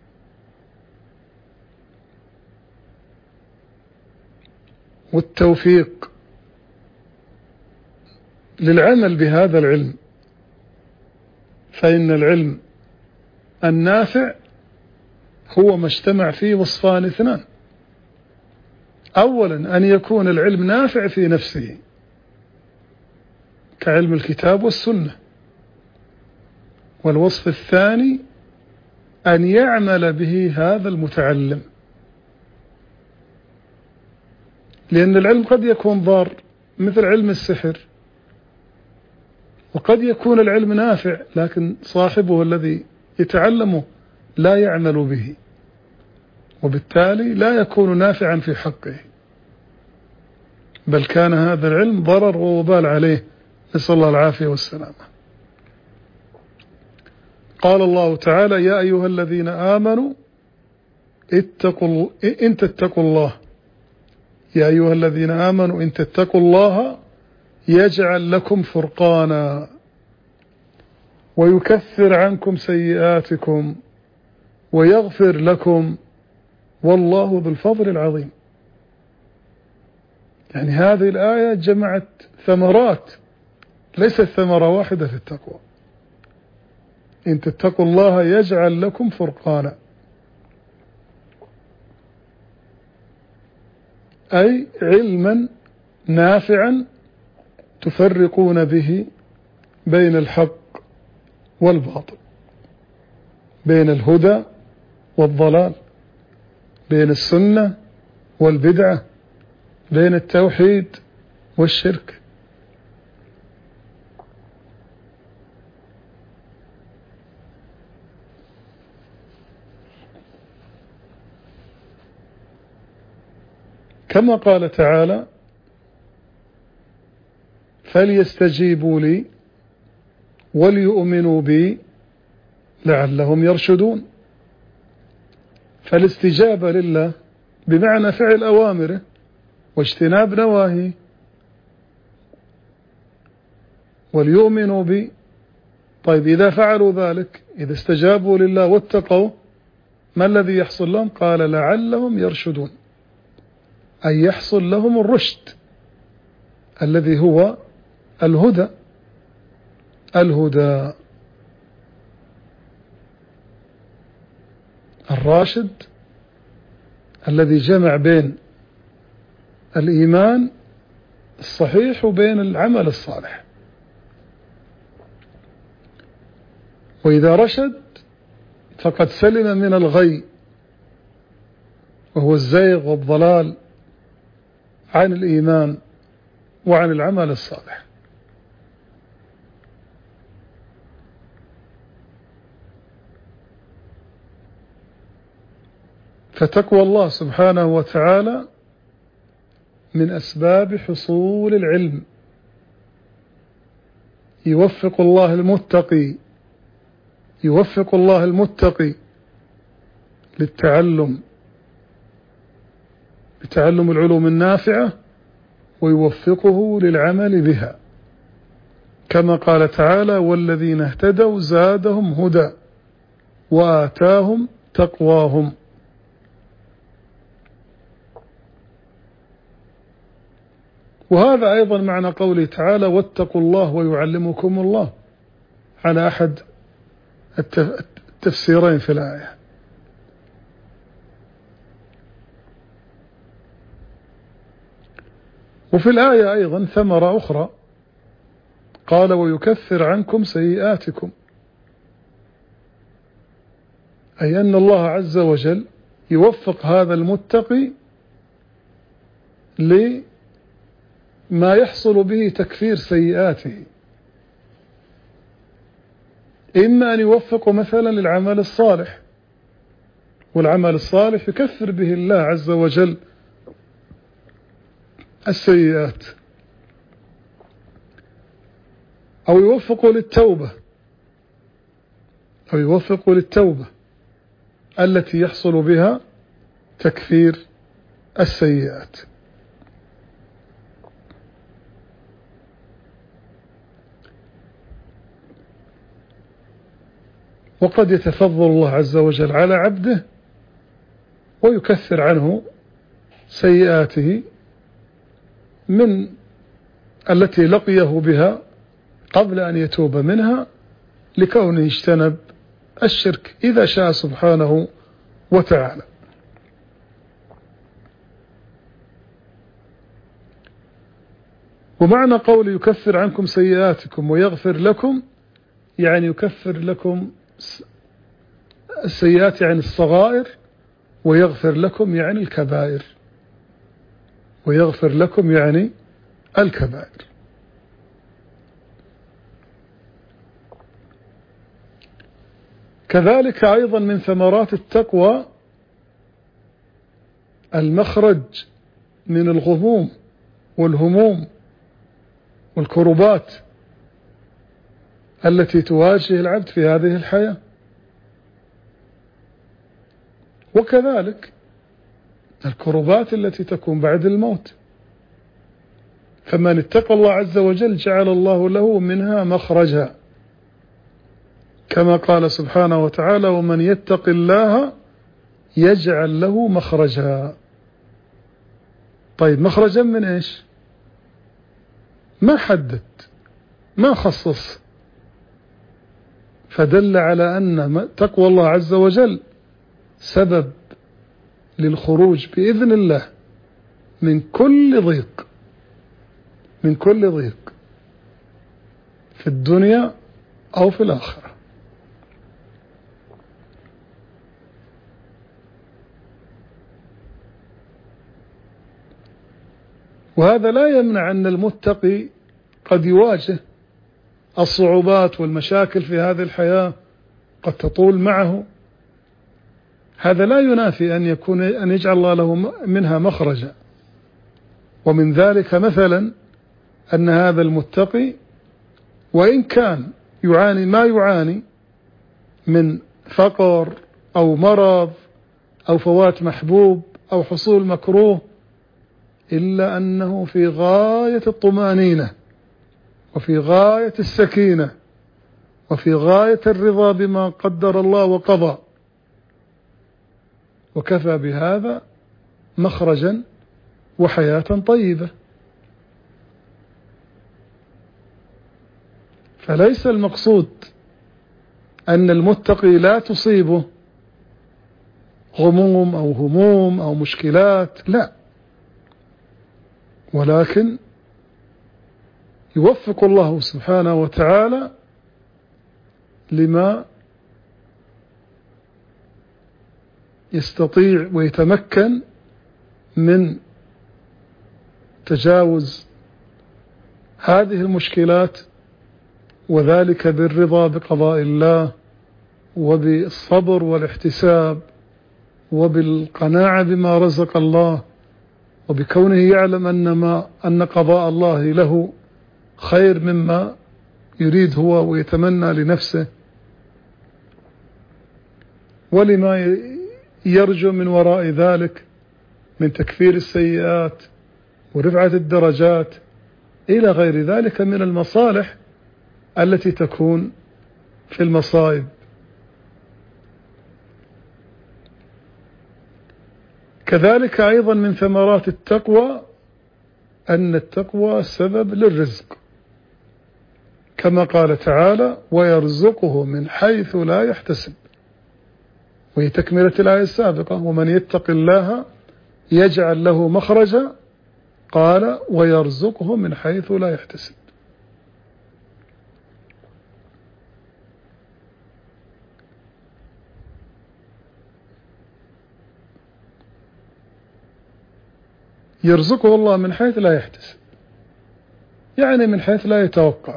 والتوفيق للعمل بهذا العلم. فإن العلم النافع هو ما اجتمع فيه وصفان اثنان: أولا أن يكون العلم نافع في نفسه كعلم الكتاب والسنة، والوصف الثاني أن يعمل به هذا المتعلم، لأن العلم قد يكون ضار مثل علم السحر، وقد يكون العلم نافع لكن صاحبه الذي يتعلمه لا يعمل به، وبالتالي لا يكون نافعا في حقه، بل كان هذا العلم ضرر ووبال عليه، نسأل الله العافية والسلامة. قال الله تعالى: يا أيها الذين آمنوا اتقوا إن تتقوا الله يا أيها الذين آمنوا إن تتقوا الله يجعل لكم فرقانا ويكفر عنكم سيئاتكم ويغفر لكم والله ذو الفضل العظيم. يعني هذه الآية جمعت ثمرات، ليست ثمرة واحدة في التقوى. إن تتقوا الله يجعل لكم فرقانا، أي علما نافعا تفرقون به بين الحق والباطل، بين الهدى والضلال، بين السنة والبدعة، بين التوحيد والشرك. كما قال تعالى: فليستجيبوا لي وليؤمنوا بي لعلهم يرشدون. فالاستجابة لله بمعنى فعل أوامره واجتناب نواهيه. وليؤمنوا بي، طيب إذا فعلوا ذلك، إذا استجابوا لله واتقوا، ما الذي يحصل لهم؟ قال: لعلهم يرشدون، أي يحصل لهم الرشد الذي هو الهدى. الهدى الراشد الذي جمع بين الإيمان الصحيح وبين العمل الصالح. وإذا رشد فقد سلم من الغي وهو الزيغ والضلال عن الإيمان وعن العمل الصالح. فتقوى الله سبحانه وتعالى من أسباب حصول العلم. يوفق الله المتقي يوفق الله المتقي للتعلم بتعلم العلوم النافعة، ويوفقه للعمل بها، كما قال تعالى: والذين اهتدوا زادهم هدى وآتاهم تقواهم. وهذا أيضا معنى قوله تعالى: واتقوا الله ويعلمكم الله، على أحد التفسيرين في الآية. وفي الآية أيضا ثمرة أخرى، قال: ويكفر عنكم سيئاتكم، أي أن الله عز وجل يوفق هذا المتقي لما يحصل به تكفير سيئاته، إما أن يوفق مثلا للعمل الصالح، والعمل الصالح يكفر به الله عز وجل السيئات، أو يوفق للتوبة أو يوفق للتوبة التي يحصل بها تكفير السيئات. وقد يتفضل الله عز وجل على عبده ويكفر عنه سيئاته من التي لقيه بها قبل أن يتوب منها، لكونه اجتنب الشرك إذا شاء سبحانه وتعالى. ومعنى قول يكفر عنكم سيئاتكم ويغفر لكم، يعني يكفر لكم السيئات يعني الصغائر، ويغفر لكم يعني الكبائر ويغفر لكم يعني الكبائر. كذلك أيضا من ثمرات التقوى المخرج من الغموم والهموم والكربات التي تواجه العبد في هذه الحياة. وكذلك الكربات التي تكون بعد الموت، فمن اتقى الله عز وجل جعل الله له منها مخرجا، كما قال سبحانه وتعالى: ومن يتق الله يجعل له مخرجا. طيب مخرجا من ايش؟ ما حدد، ما خصص، فدل على أن تقوى الله عز وجل سبب للخروج بإذن الله من كل ضيق من كل ضيق في الدنيا أو في الآخرة. وهذا لا يمنع أن المتقي قد يواجه الصعوبات والمشاكل في هذه الحياة، قد تطول معه، هذا لا ينافي أن يكون أن يجعل الله له منها مخرجا. ومن ذلك مثلا أن هذا المتقي وإن كان يعاني ما يعاني من فقر أو مرض أو فوات محبوب أو حصول مكروه، إلا أنه في غاية الطمأنينة وفي غاية السكينة وفي غاية الرضا بما قدر الله وقضى، وكفى بهذا مخرجا وحياة طيبة. فليس المقصود أن المتقي لا تصيبه غموم أو هموم أو مشكلات، لا، ولكن يوفق الله سبحانه وتعالى لما يستطيع ويتمكن من تجاوز هذه المشكلات، وذلك بالرضا بقضاء الله وبالصبر والاحتساب وبالقناعة بما رزق الله، وبكونه يعلم أن ما أن قضاء الله له خير مما يريد هو ويتمنى لنفسه، ولما يرجو من وراء ذلك من تكفير السيئات ورفعة الدرجات إلى غير ذلك من المصالح التي تكون في المصائب. كذلك أيضا من ثمرات التقوى أن التقوى سبب للرزق، كما قال تعالى: ويرزقه من حيث لا يحتسب، وهي تكملة الآية السابقة: ومن يتق الله يجعل له مخرجا، قال: ويرزقه من حيث لا يحتسب. يرزقه الله من حيث لا يحتسب، يعني من حيث لا يتوقع.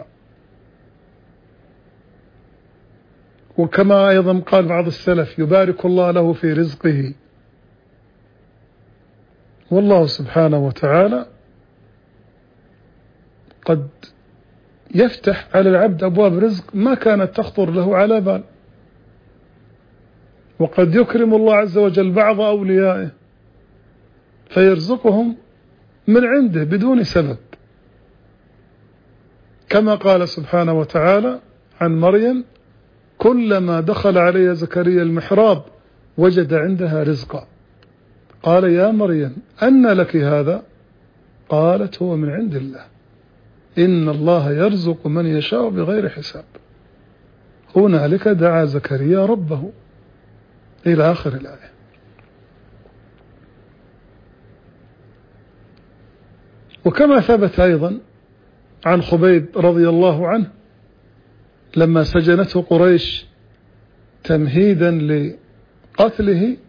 وكما أيضا قال بعض السلف: يبارك الله له في رزقه. والله سبحانه وتعالى قد يفتح على العبد أبواب رزق ما كانت تخطر له على بال، وقد يكرم الله عز وجل بعض أوليائه فيرزقهم من عنده بدون سبب، كما قال سبحانه وتعالى عن مريم: كلما دخل عليها زكريا المحراب وجد عندها رزقا، قال: يا مريم أنى لك هذا؟ قالت: هو من عند الله، إن الله يرزق من يشاء بغير حساب. هنالك دعا زكريا ربه إلى آخر الآية. وكما ثبت أيضا عن خبيب رضي الله عنه لما سجنته قريش تمهيدا لقتله،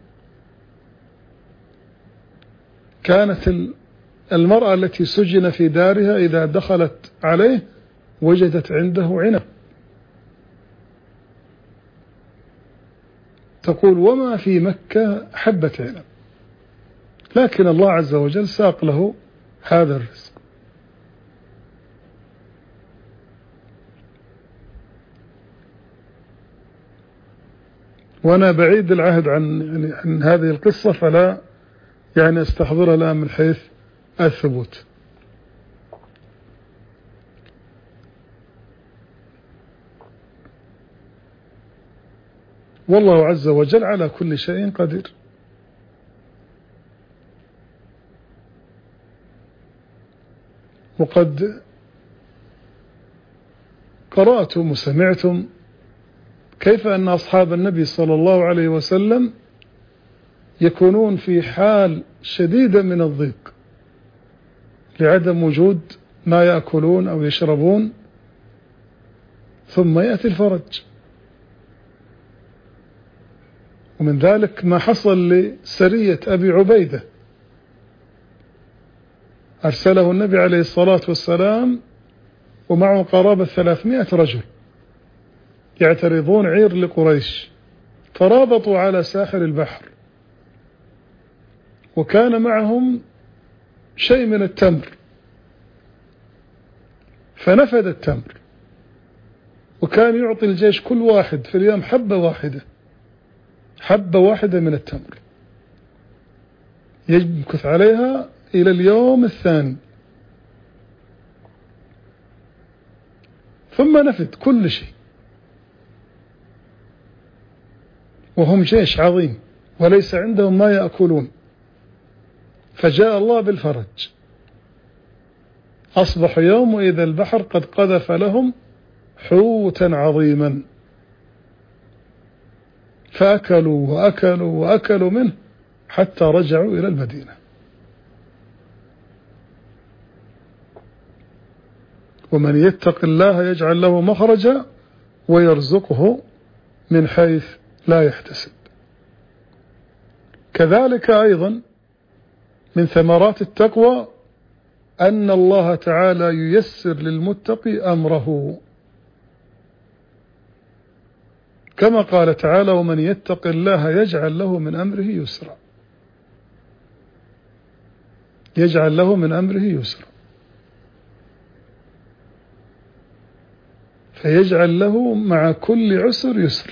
كانت المرأة التي سجن في دارها إذا دخلت عليه وجدت عنده عنب، تقول: وما في مكة حبة عنب، لكن الله عز وجل ساق له هذا الرزق. وأنا بعيد العهد عن, يعني عن هذه القصة، فلا يعني استحضرها الآن من حيث الثبوت. والله عز وجل على كل شيء قدير. وقد قرأتم وسمعتم كيف أن أصحاب النبي صلى الله عليه وسلم يكونون في حال شديدة من الضيق لعدم وجود ما يأكلون أو يشربون، ثم يأتي الفرج. ومن ذلك ما حصل لسرية أبي عبيدة، أرسله النبي عليه الصلاة والسلام ومعه قرابة ثلاثمائة رجل يعترضون عير لقريش، فرابطوا على ساحل البحر، وكان معهم شيء من التمر، فنفد التمر، وكان يعطي الجيش كل واحد في اليوم حبة واحدة حبة واحدة من التمر، يمكث عليها إلى اليوم الثاني، ثم نفد كل شيء، وهم جيش عظيم وليس عندهم ما يأكلون. فجاء الله بالفرج، أصبح يوم وإذا البحر قد قذف لهم حوتا عظيما، فأكلوا وأكلوا وأكلوا منه حتى رجعوا إلى المدينة. ومن يتق الله يجعل له مخرجا ويرزقه من حيث لا يحتسب. كذلك أيضا من ثمرات التقوى أن الله تعالى ييسر للمتقي أمره. كما قال تعالى ومن يتق الله يجعل له من أمره يسرا، يجعل له من أمره يسرا، فيجعل له مع كل عسر يسر.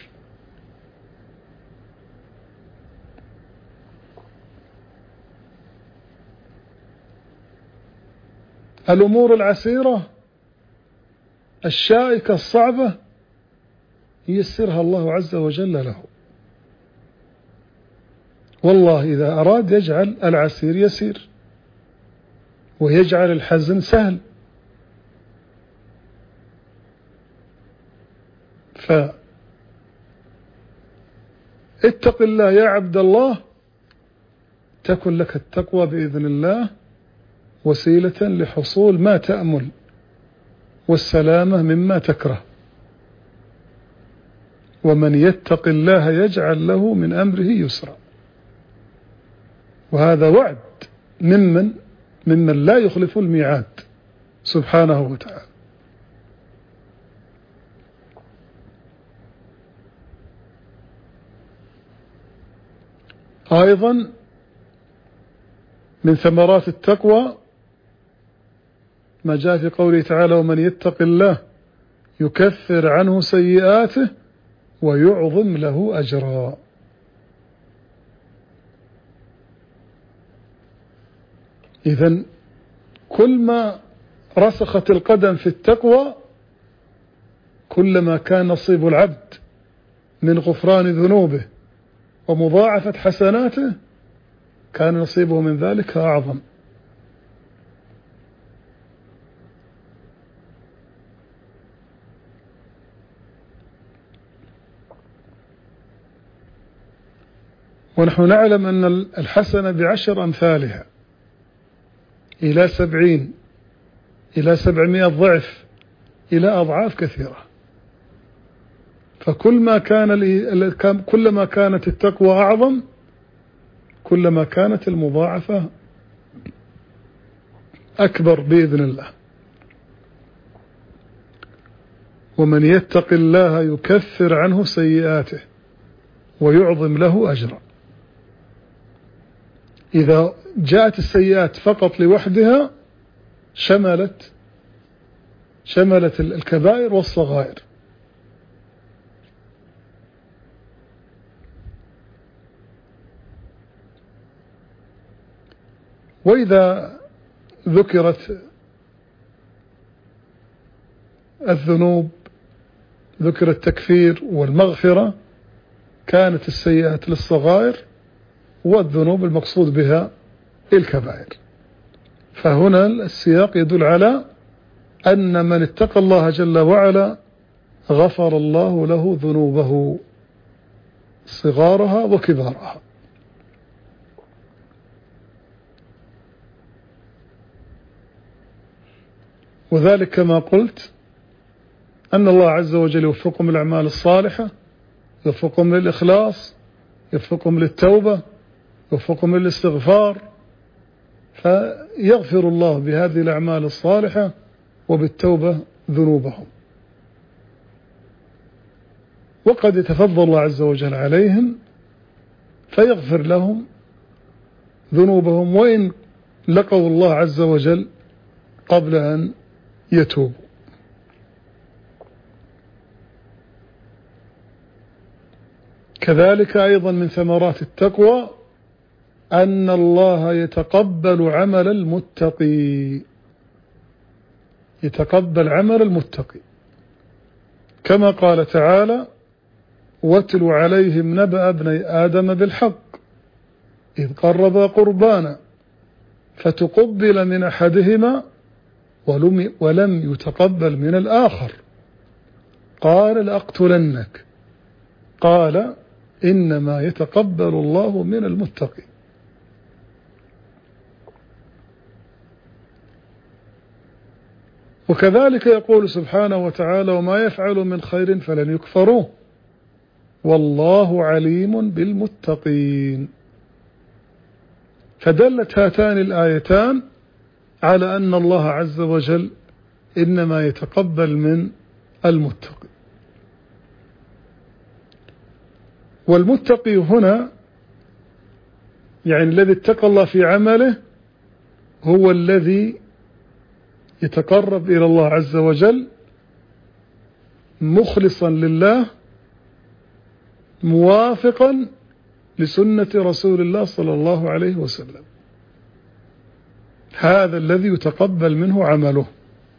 الأمور العسيرة الشائكة الصعبة ييسرها الله عز وجل له، والله إذا أراد يجعل العسير يسير ويجعل الحزن سهل. فاتق الله يا عبد الله تكن لك التقوى بإذن الله وسيلة لحصول ما تأمل والسلامة مما تكره. ومن يتق الله يجعل له من أمره يسرا، وهذا وعد ممن ممن لا يخلف الميعاد سبحانه وتعالى. أيضا من ثمرات التقوى ما جاء في قوله تعالى ومن يتق الله يكفر عنه سيئاته ويعظم له أجرا. إذن كل ما رسخت القدم في التقوى كلما كان نصيب العبد من غفران ذنوبه ومضاعفة حسناته كان نصيبه من ذلك أعظم. ونحن نعلم أن الحسنة بعشر أمثالها إلى سبعين إلى سبعمائة ضعف إلى أضعاف كثيرة. فكل ما كان كلما كانت التقوى أعظم كلما كانت المضاعفة أكبر بإذن الله. ومن يتق الله يكفر عنه سيئاته ويعظم له أجرا. إذا جاءت السيئات فقط لوحدها شملت شملت الكبائر والصغائر. وإذا ذكرت الذنوب ذكر التكفير والمغفرة كانت السيئات للصغائر والذنوب المقصود بها الكبائر. فهنا السياق يدل على أن من اتقى الله جل وعلا غفر الله له ذنوبه صغارها وكبارها. وذلك كما قلت أن الله عز وجل يوفقهم الأعمال الصالحة، يوفقهم للإخلاص، يوفقهم للتوبة، يوفقهم للاستغفار، فيغفر الله بهذه الأعمال الصالحة وبالتوبة ذنوبهم. وقد يتفضل الله عز وجل عليهم فيغفر لهم ذنوبهم وإن لقوا الله عز وجل قبل أن يتوبوا. كذلك أيضا من ثمرات التقوى أن الله يتقبل عمل المتقي، يتقبل عمل المتقي كما قال تعالى واتل عليهم نبأ ابني آدم بالحق إذ قربا قربانا فتقبل من أحدهما ولم يتقبل من الآخر قال لأقتلنك قال إنما يتقبل الله من المتقين. وكذلك يقول سبحانه وتعالى وما يفعل من خير فلن يكفروه والله عليم بالمتقين. فدلت هاتان الآيتان على أن الله عز وجل إنما يتقبل من المتقين. والمتقي هنا يعني الذي اتقى الله في عمله هو الذي يتقرب إلى الله عز وجل مخلصا لله موافقا لسنة رسول الله صلى الله عليه وسلم، هذا الذي يتقبل منه عمله.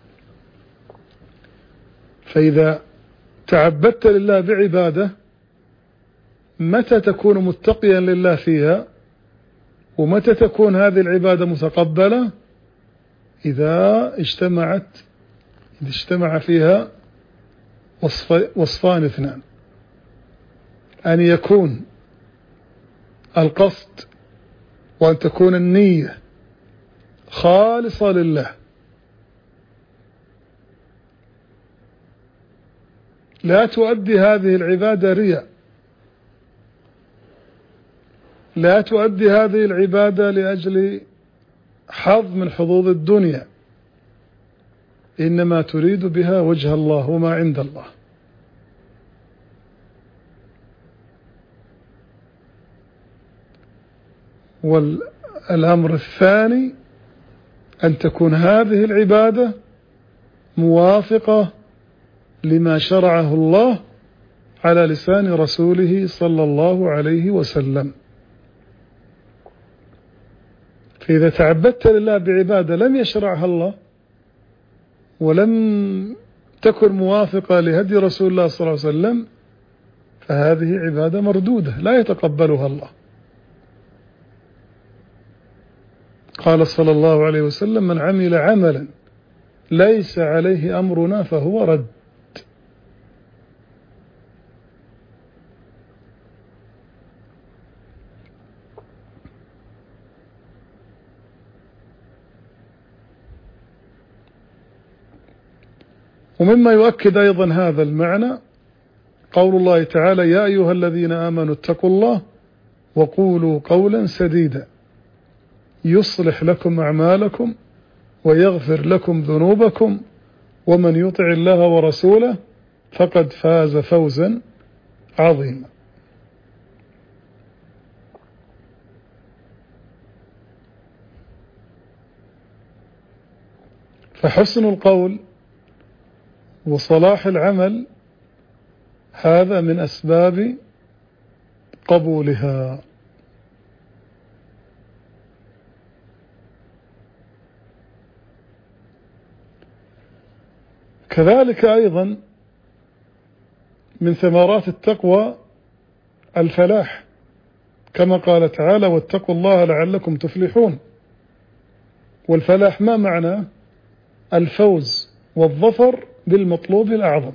فإذا تعبدت لله بعبادة متى تكون متقيا لله فيها ومتى تكون هذه العبادة متقبلة؟ إذا اجتمعت إذا اجتمع فيها وصف وصفان اثنان، أن يكون القصد وأن تكون النية خالصة لله، لا تؤدي هذه العبادة رياء، لا تؤدي هذه العبادة لأجل حظ من حظوظ الدنيا، إنما تريد بها وجه الله وما عند الله. والأمر الثاني أن تكون هذه العبادة موافقة لما شرعه الله على لسان رسوله صلى الله عليه وسلم. فإذا تعبدت لله بعبادة لم يشرعها الله ولم تكن موافقة لهدي رسول الله صلى الله عليه وسلم فهذه عبادة مردودة لا يتقبلها الله. قال صلى الله عليه وسلم: من عمل عملا ليس عليه أمرنا فهو رد. ومما يؤكد أيضا هذا المعنى قول الله تعالى: يا أيها الذين آمنوا اتقوا الله وقولوا قولا سديدا يصلح لكم أعمالكم ويغفر لكم ذنوبكم ومن يطع الله ورسوله فقد فاز فوزا عظيما. فحسن القول وصلاح العمل هذا من أسباب قبولها. كذلك أيضا من ثمرات التقوى الفلاح، كما قال تعالى: واتقوا الله لعلكم تفلحون. والفلاح ما معنى؟ الفوز والظفر بالمطلوب الأعظم،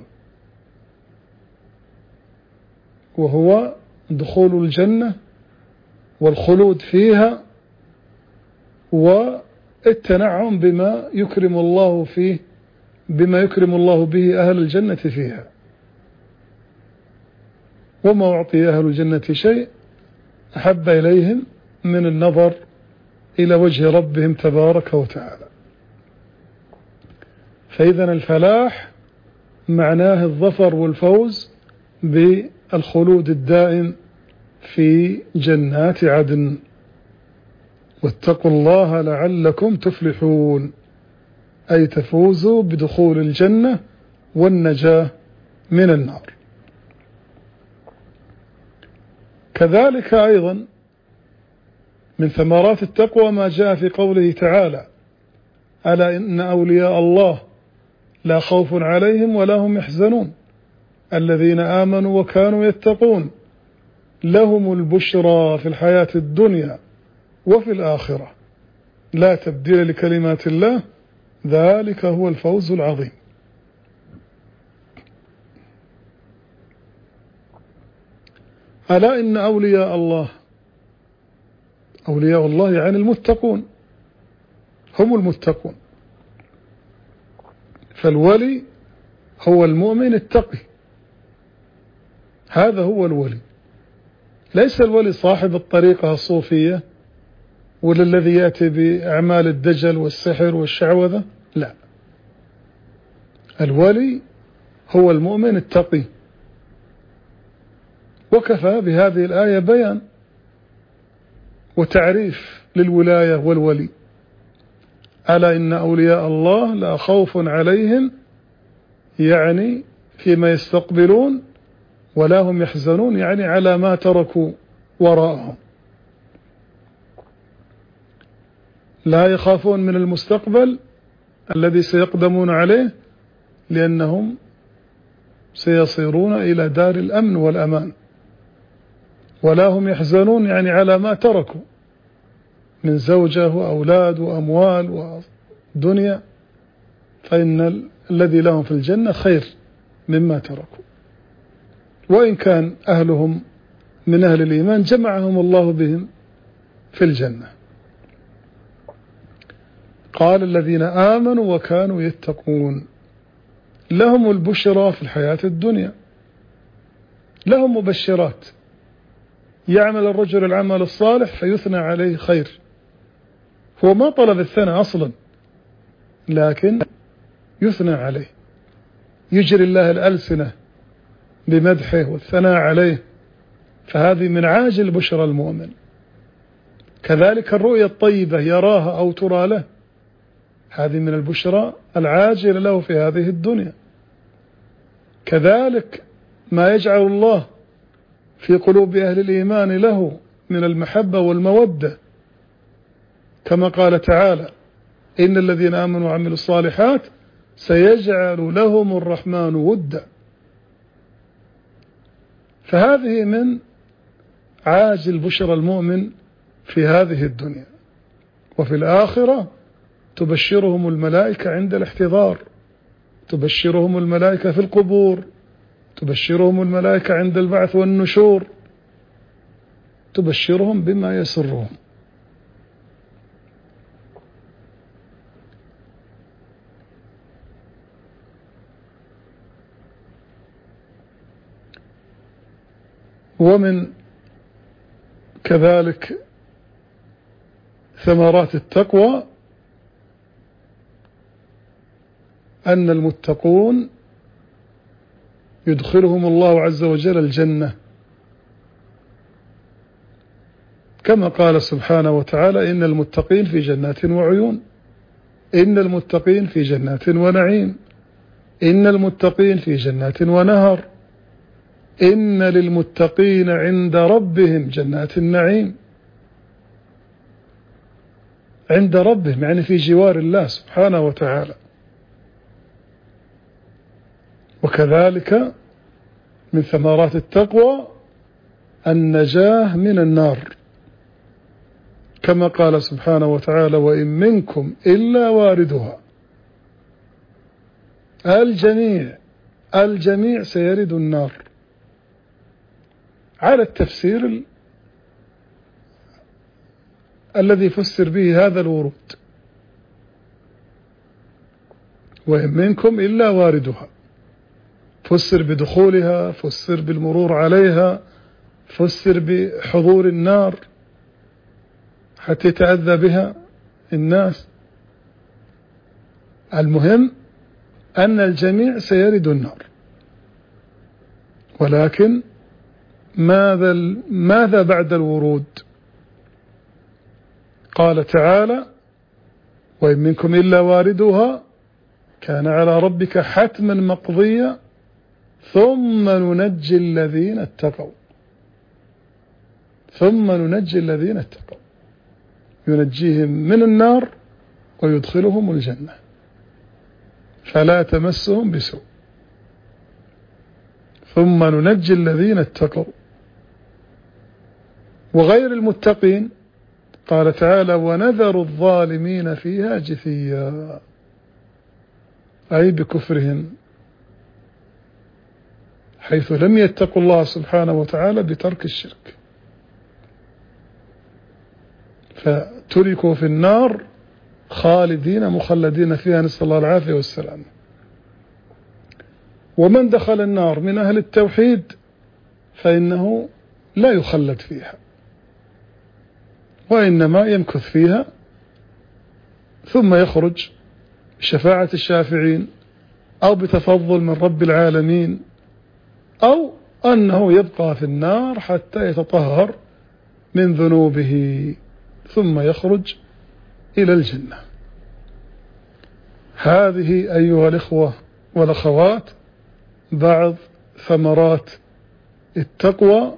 وهو دخول الجنة والخلود فيها والتنعم بما يكرم الله فيه بما يكرم الله به أهل الجنة فيها. وما أعطي أهل الجنة شيء أحب إليهم من النظر إلى وجه ربهم تبارك وتعالى. فإذن الفلاح معناه الظفر والفوز بالخلود الدائم في جنات عدن. واتقوا الله لعلكم تفلحون، أي تفوزوا بدخول الجنة والنجاة من النار. كذلك أيضا من ثمرات التقوى ما جاء في قوله تعالى: ألا إن أولياء الله لا خوف عليهم ولا هم يحزنون الذين آمنوا وكانوا يتقون لهم البشرى في الحياة الدنيا وفي الآخرة لا تبديل لكلمات الله ذلك هو الفوز العظيم. ألا إن أولياء الله، أولياء الله يعني المتقون، هم المتقون. فالولي هو المؤمن التقي، هذا هو الولي، ليس الولي صاحب الطريقة الصوفية ولا الذي يأتي بأعمال الدجل والسحر والشعوذة، لا، الولي هو المؤمن التقي. وكفى بهذه الآية بيان وتعريف للولاية والولي. ألا إن أولياء الله لا خوف عليهم، يعني فيما يستقبلون، ولا هم يحزنون، يعني على ما تركوا وراءهم. لا يخافون من المستقبل الذي سيقدمون عليه، لأنهم سيصيرون إلى دار الأمن والأمان. ولا هم يحزنون، يعني على ما تركوا من زوجة وأولاد وأموال ودنيا، فإن الذي لهم في الجنة خير مما تركوا. وإن كان أهلهم من أهل الإيمان جمعهم الله بهم في الجنة. قال الذين آمنوا وكانوا يتقون لهم البشرى في الحياة الدنيا. لهم مبشرات، يعمل الرجل العمل الصالح فيثنى عليه خير، هو ما طلب الثناء أصلا، لكن يثنى عليه، يجري الله الألسنة بمدحه والثناء عليه، فهذه من عاجل بشرى المؤمن. كذلك الرؤيا الطيبة يراها أو ترى له، هذه من البشرى العاجلة له في هذه الدنيا. كذلك ما يجعل الله في قلوب أهل الإيمان له من المحبة والمودة، كما قال تعالى: إن الذين آمنوا وعملوا الصالحات سيجعل لهم الرحمن ودا. فهذه من عاجل بشرى المؤمن في هذه الدنيا. وفي الآخرة تبشرهم الملائكة عند الاحتضار، تبشرهم الملائكة في القبور، تبشرهم الملائكة عند البعث والنشور، تبشرهم بما يسرهم. ومن كذلك ثمرات التقوى أن المتقون يدخلهم الله عز وجل الجنة، كما قال سبحانه وتعالى: إن المتقين في جنات وعيون، إن المتقين في جنات ونعيم، إن المتقين في جنات ونهر، إن للمتقين عند ربهم جنات النعيم. عند ربهم يعني في جوار الله سبحانه وتعالى. وكذلك من ثمرات التقوى النجاة من النار، كما قال سبحانه وتعالى: وإن منكم إلا واردها. الجميع الجميع سيرد النار على التفسير ال... الذي فسر به هذا الورود. وإن منكم إلا واردها، فسر بدخولها، فسر بالمرور عليها، فسر بحضور النار حتى يتأذى بها الناس. المهم أن الجميع سيرد النار، ولكن ماذا ماذا بعد الورود؟ قال تعالى: وإن منكم إلا واردها كان على ربك حتما مقضيا ثم ننجي الذين اتقوا. ثم ننجي الذين اتقوا، ينجيهم من النار ويدخلهم الجنة فلا تمسهم بسوء. ثم ننجي الذين اتقوا. وغير المتقين قال تعالى: ونذر الظالمين فيها جثيا، أي بكفرهم، حيث لم يتقوا الله سبحانه وتعالى بترك الشرك، فتركوا في النار خالدين مخلدين فيها، نسأل الله العافية والسلام. ومن دخل النار من أهل التوحيد فإنه لا يخلد فيها، وإنما يمكث فيها ثم يخرج بشفاعة الشافعين أو بتفضل من رب العالمين أو أنه يبقى في النار حتى يتطهر من ذنوبه ثم يخرج إلى الجنة. هذه أيها الإخوة والأخوات بعض ثمرات التقوى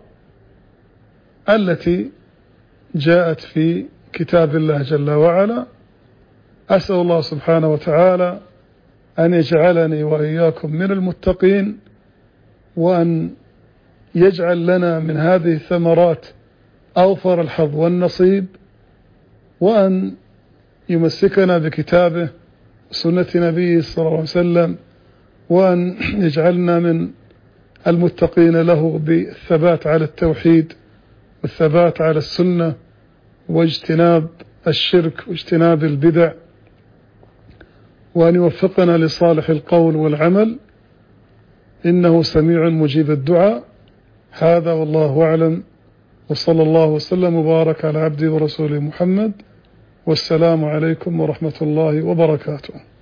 التي جاءت في كتاب الله جل وعلا. أسأل الله سبحانه وتعالى أن يجعلني وإياكم من المتقين، وأن يجعل لنا من هذه الثمرات أوفر الحظ والنصيب، وأن يمسكنا بكتابه سنة نبيه صلى الله عليه وسلم، وأن يجعلنا من المتقين له بالثبات على التوحيد والثبات على السنة واجتناب الشرك واجتناب البدع، وأن يوفقنا لصالح القول والعمل، إنه سميع مجيب الدعاء. هذا والله أعلم، وصلى الله وسلم وبارك على عبده ورسوله محمد، والسلام عليكم ورحمة الله وبركاته.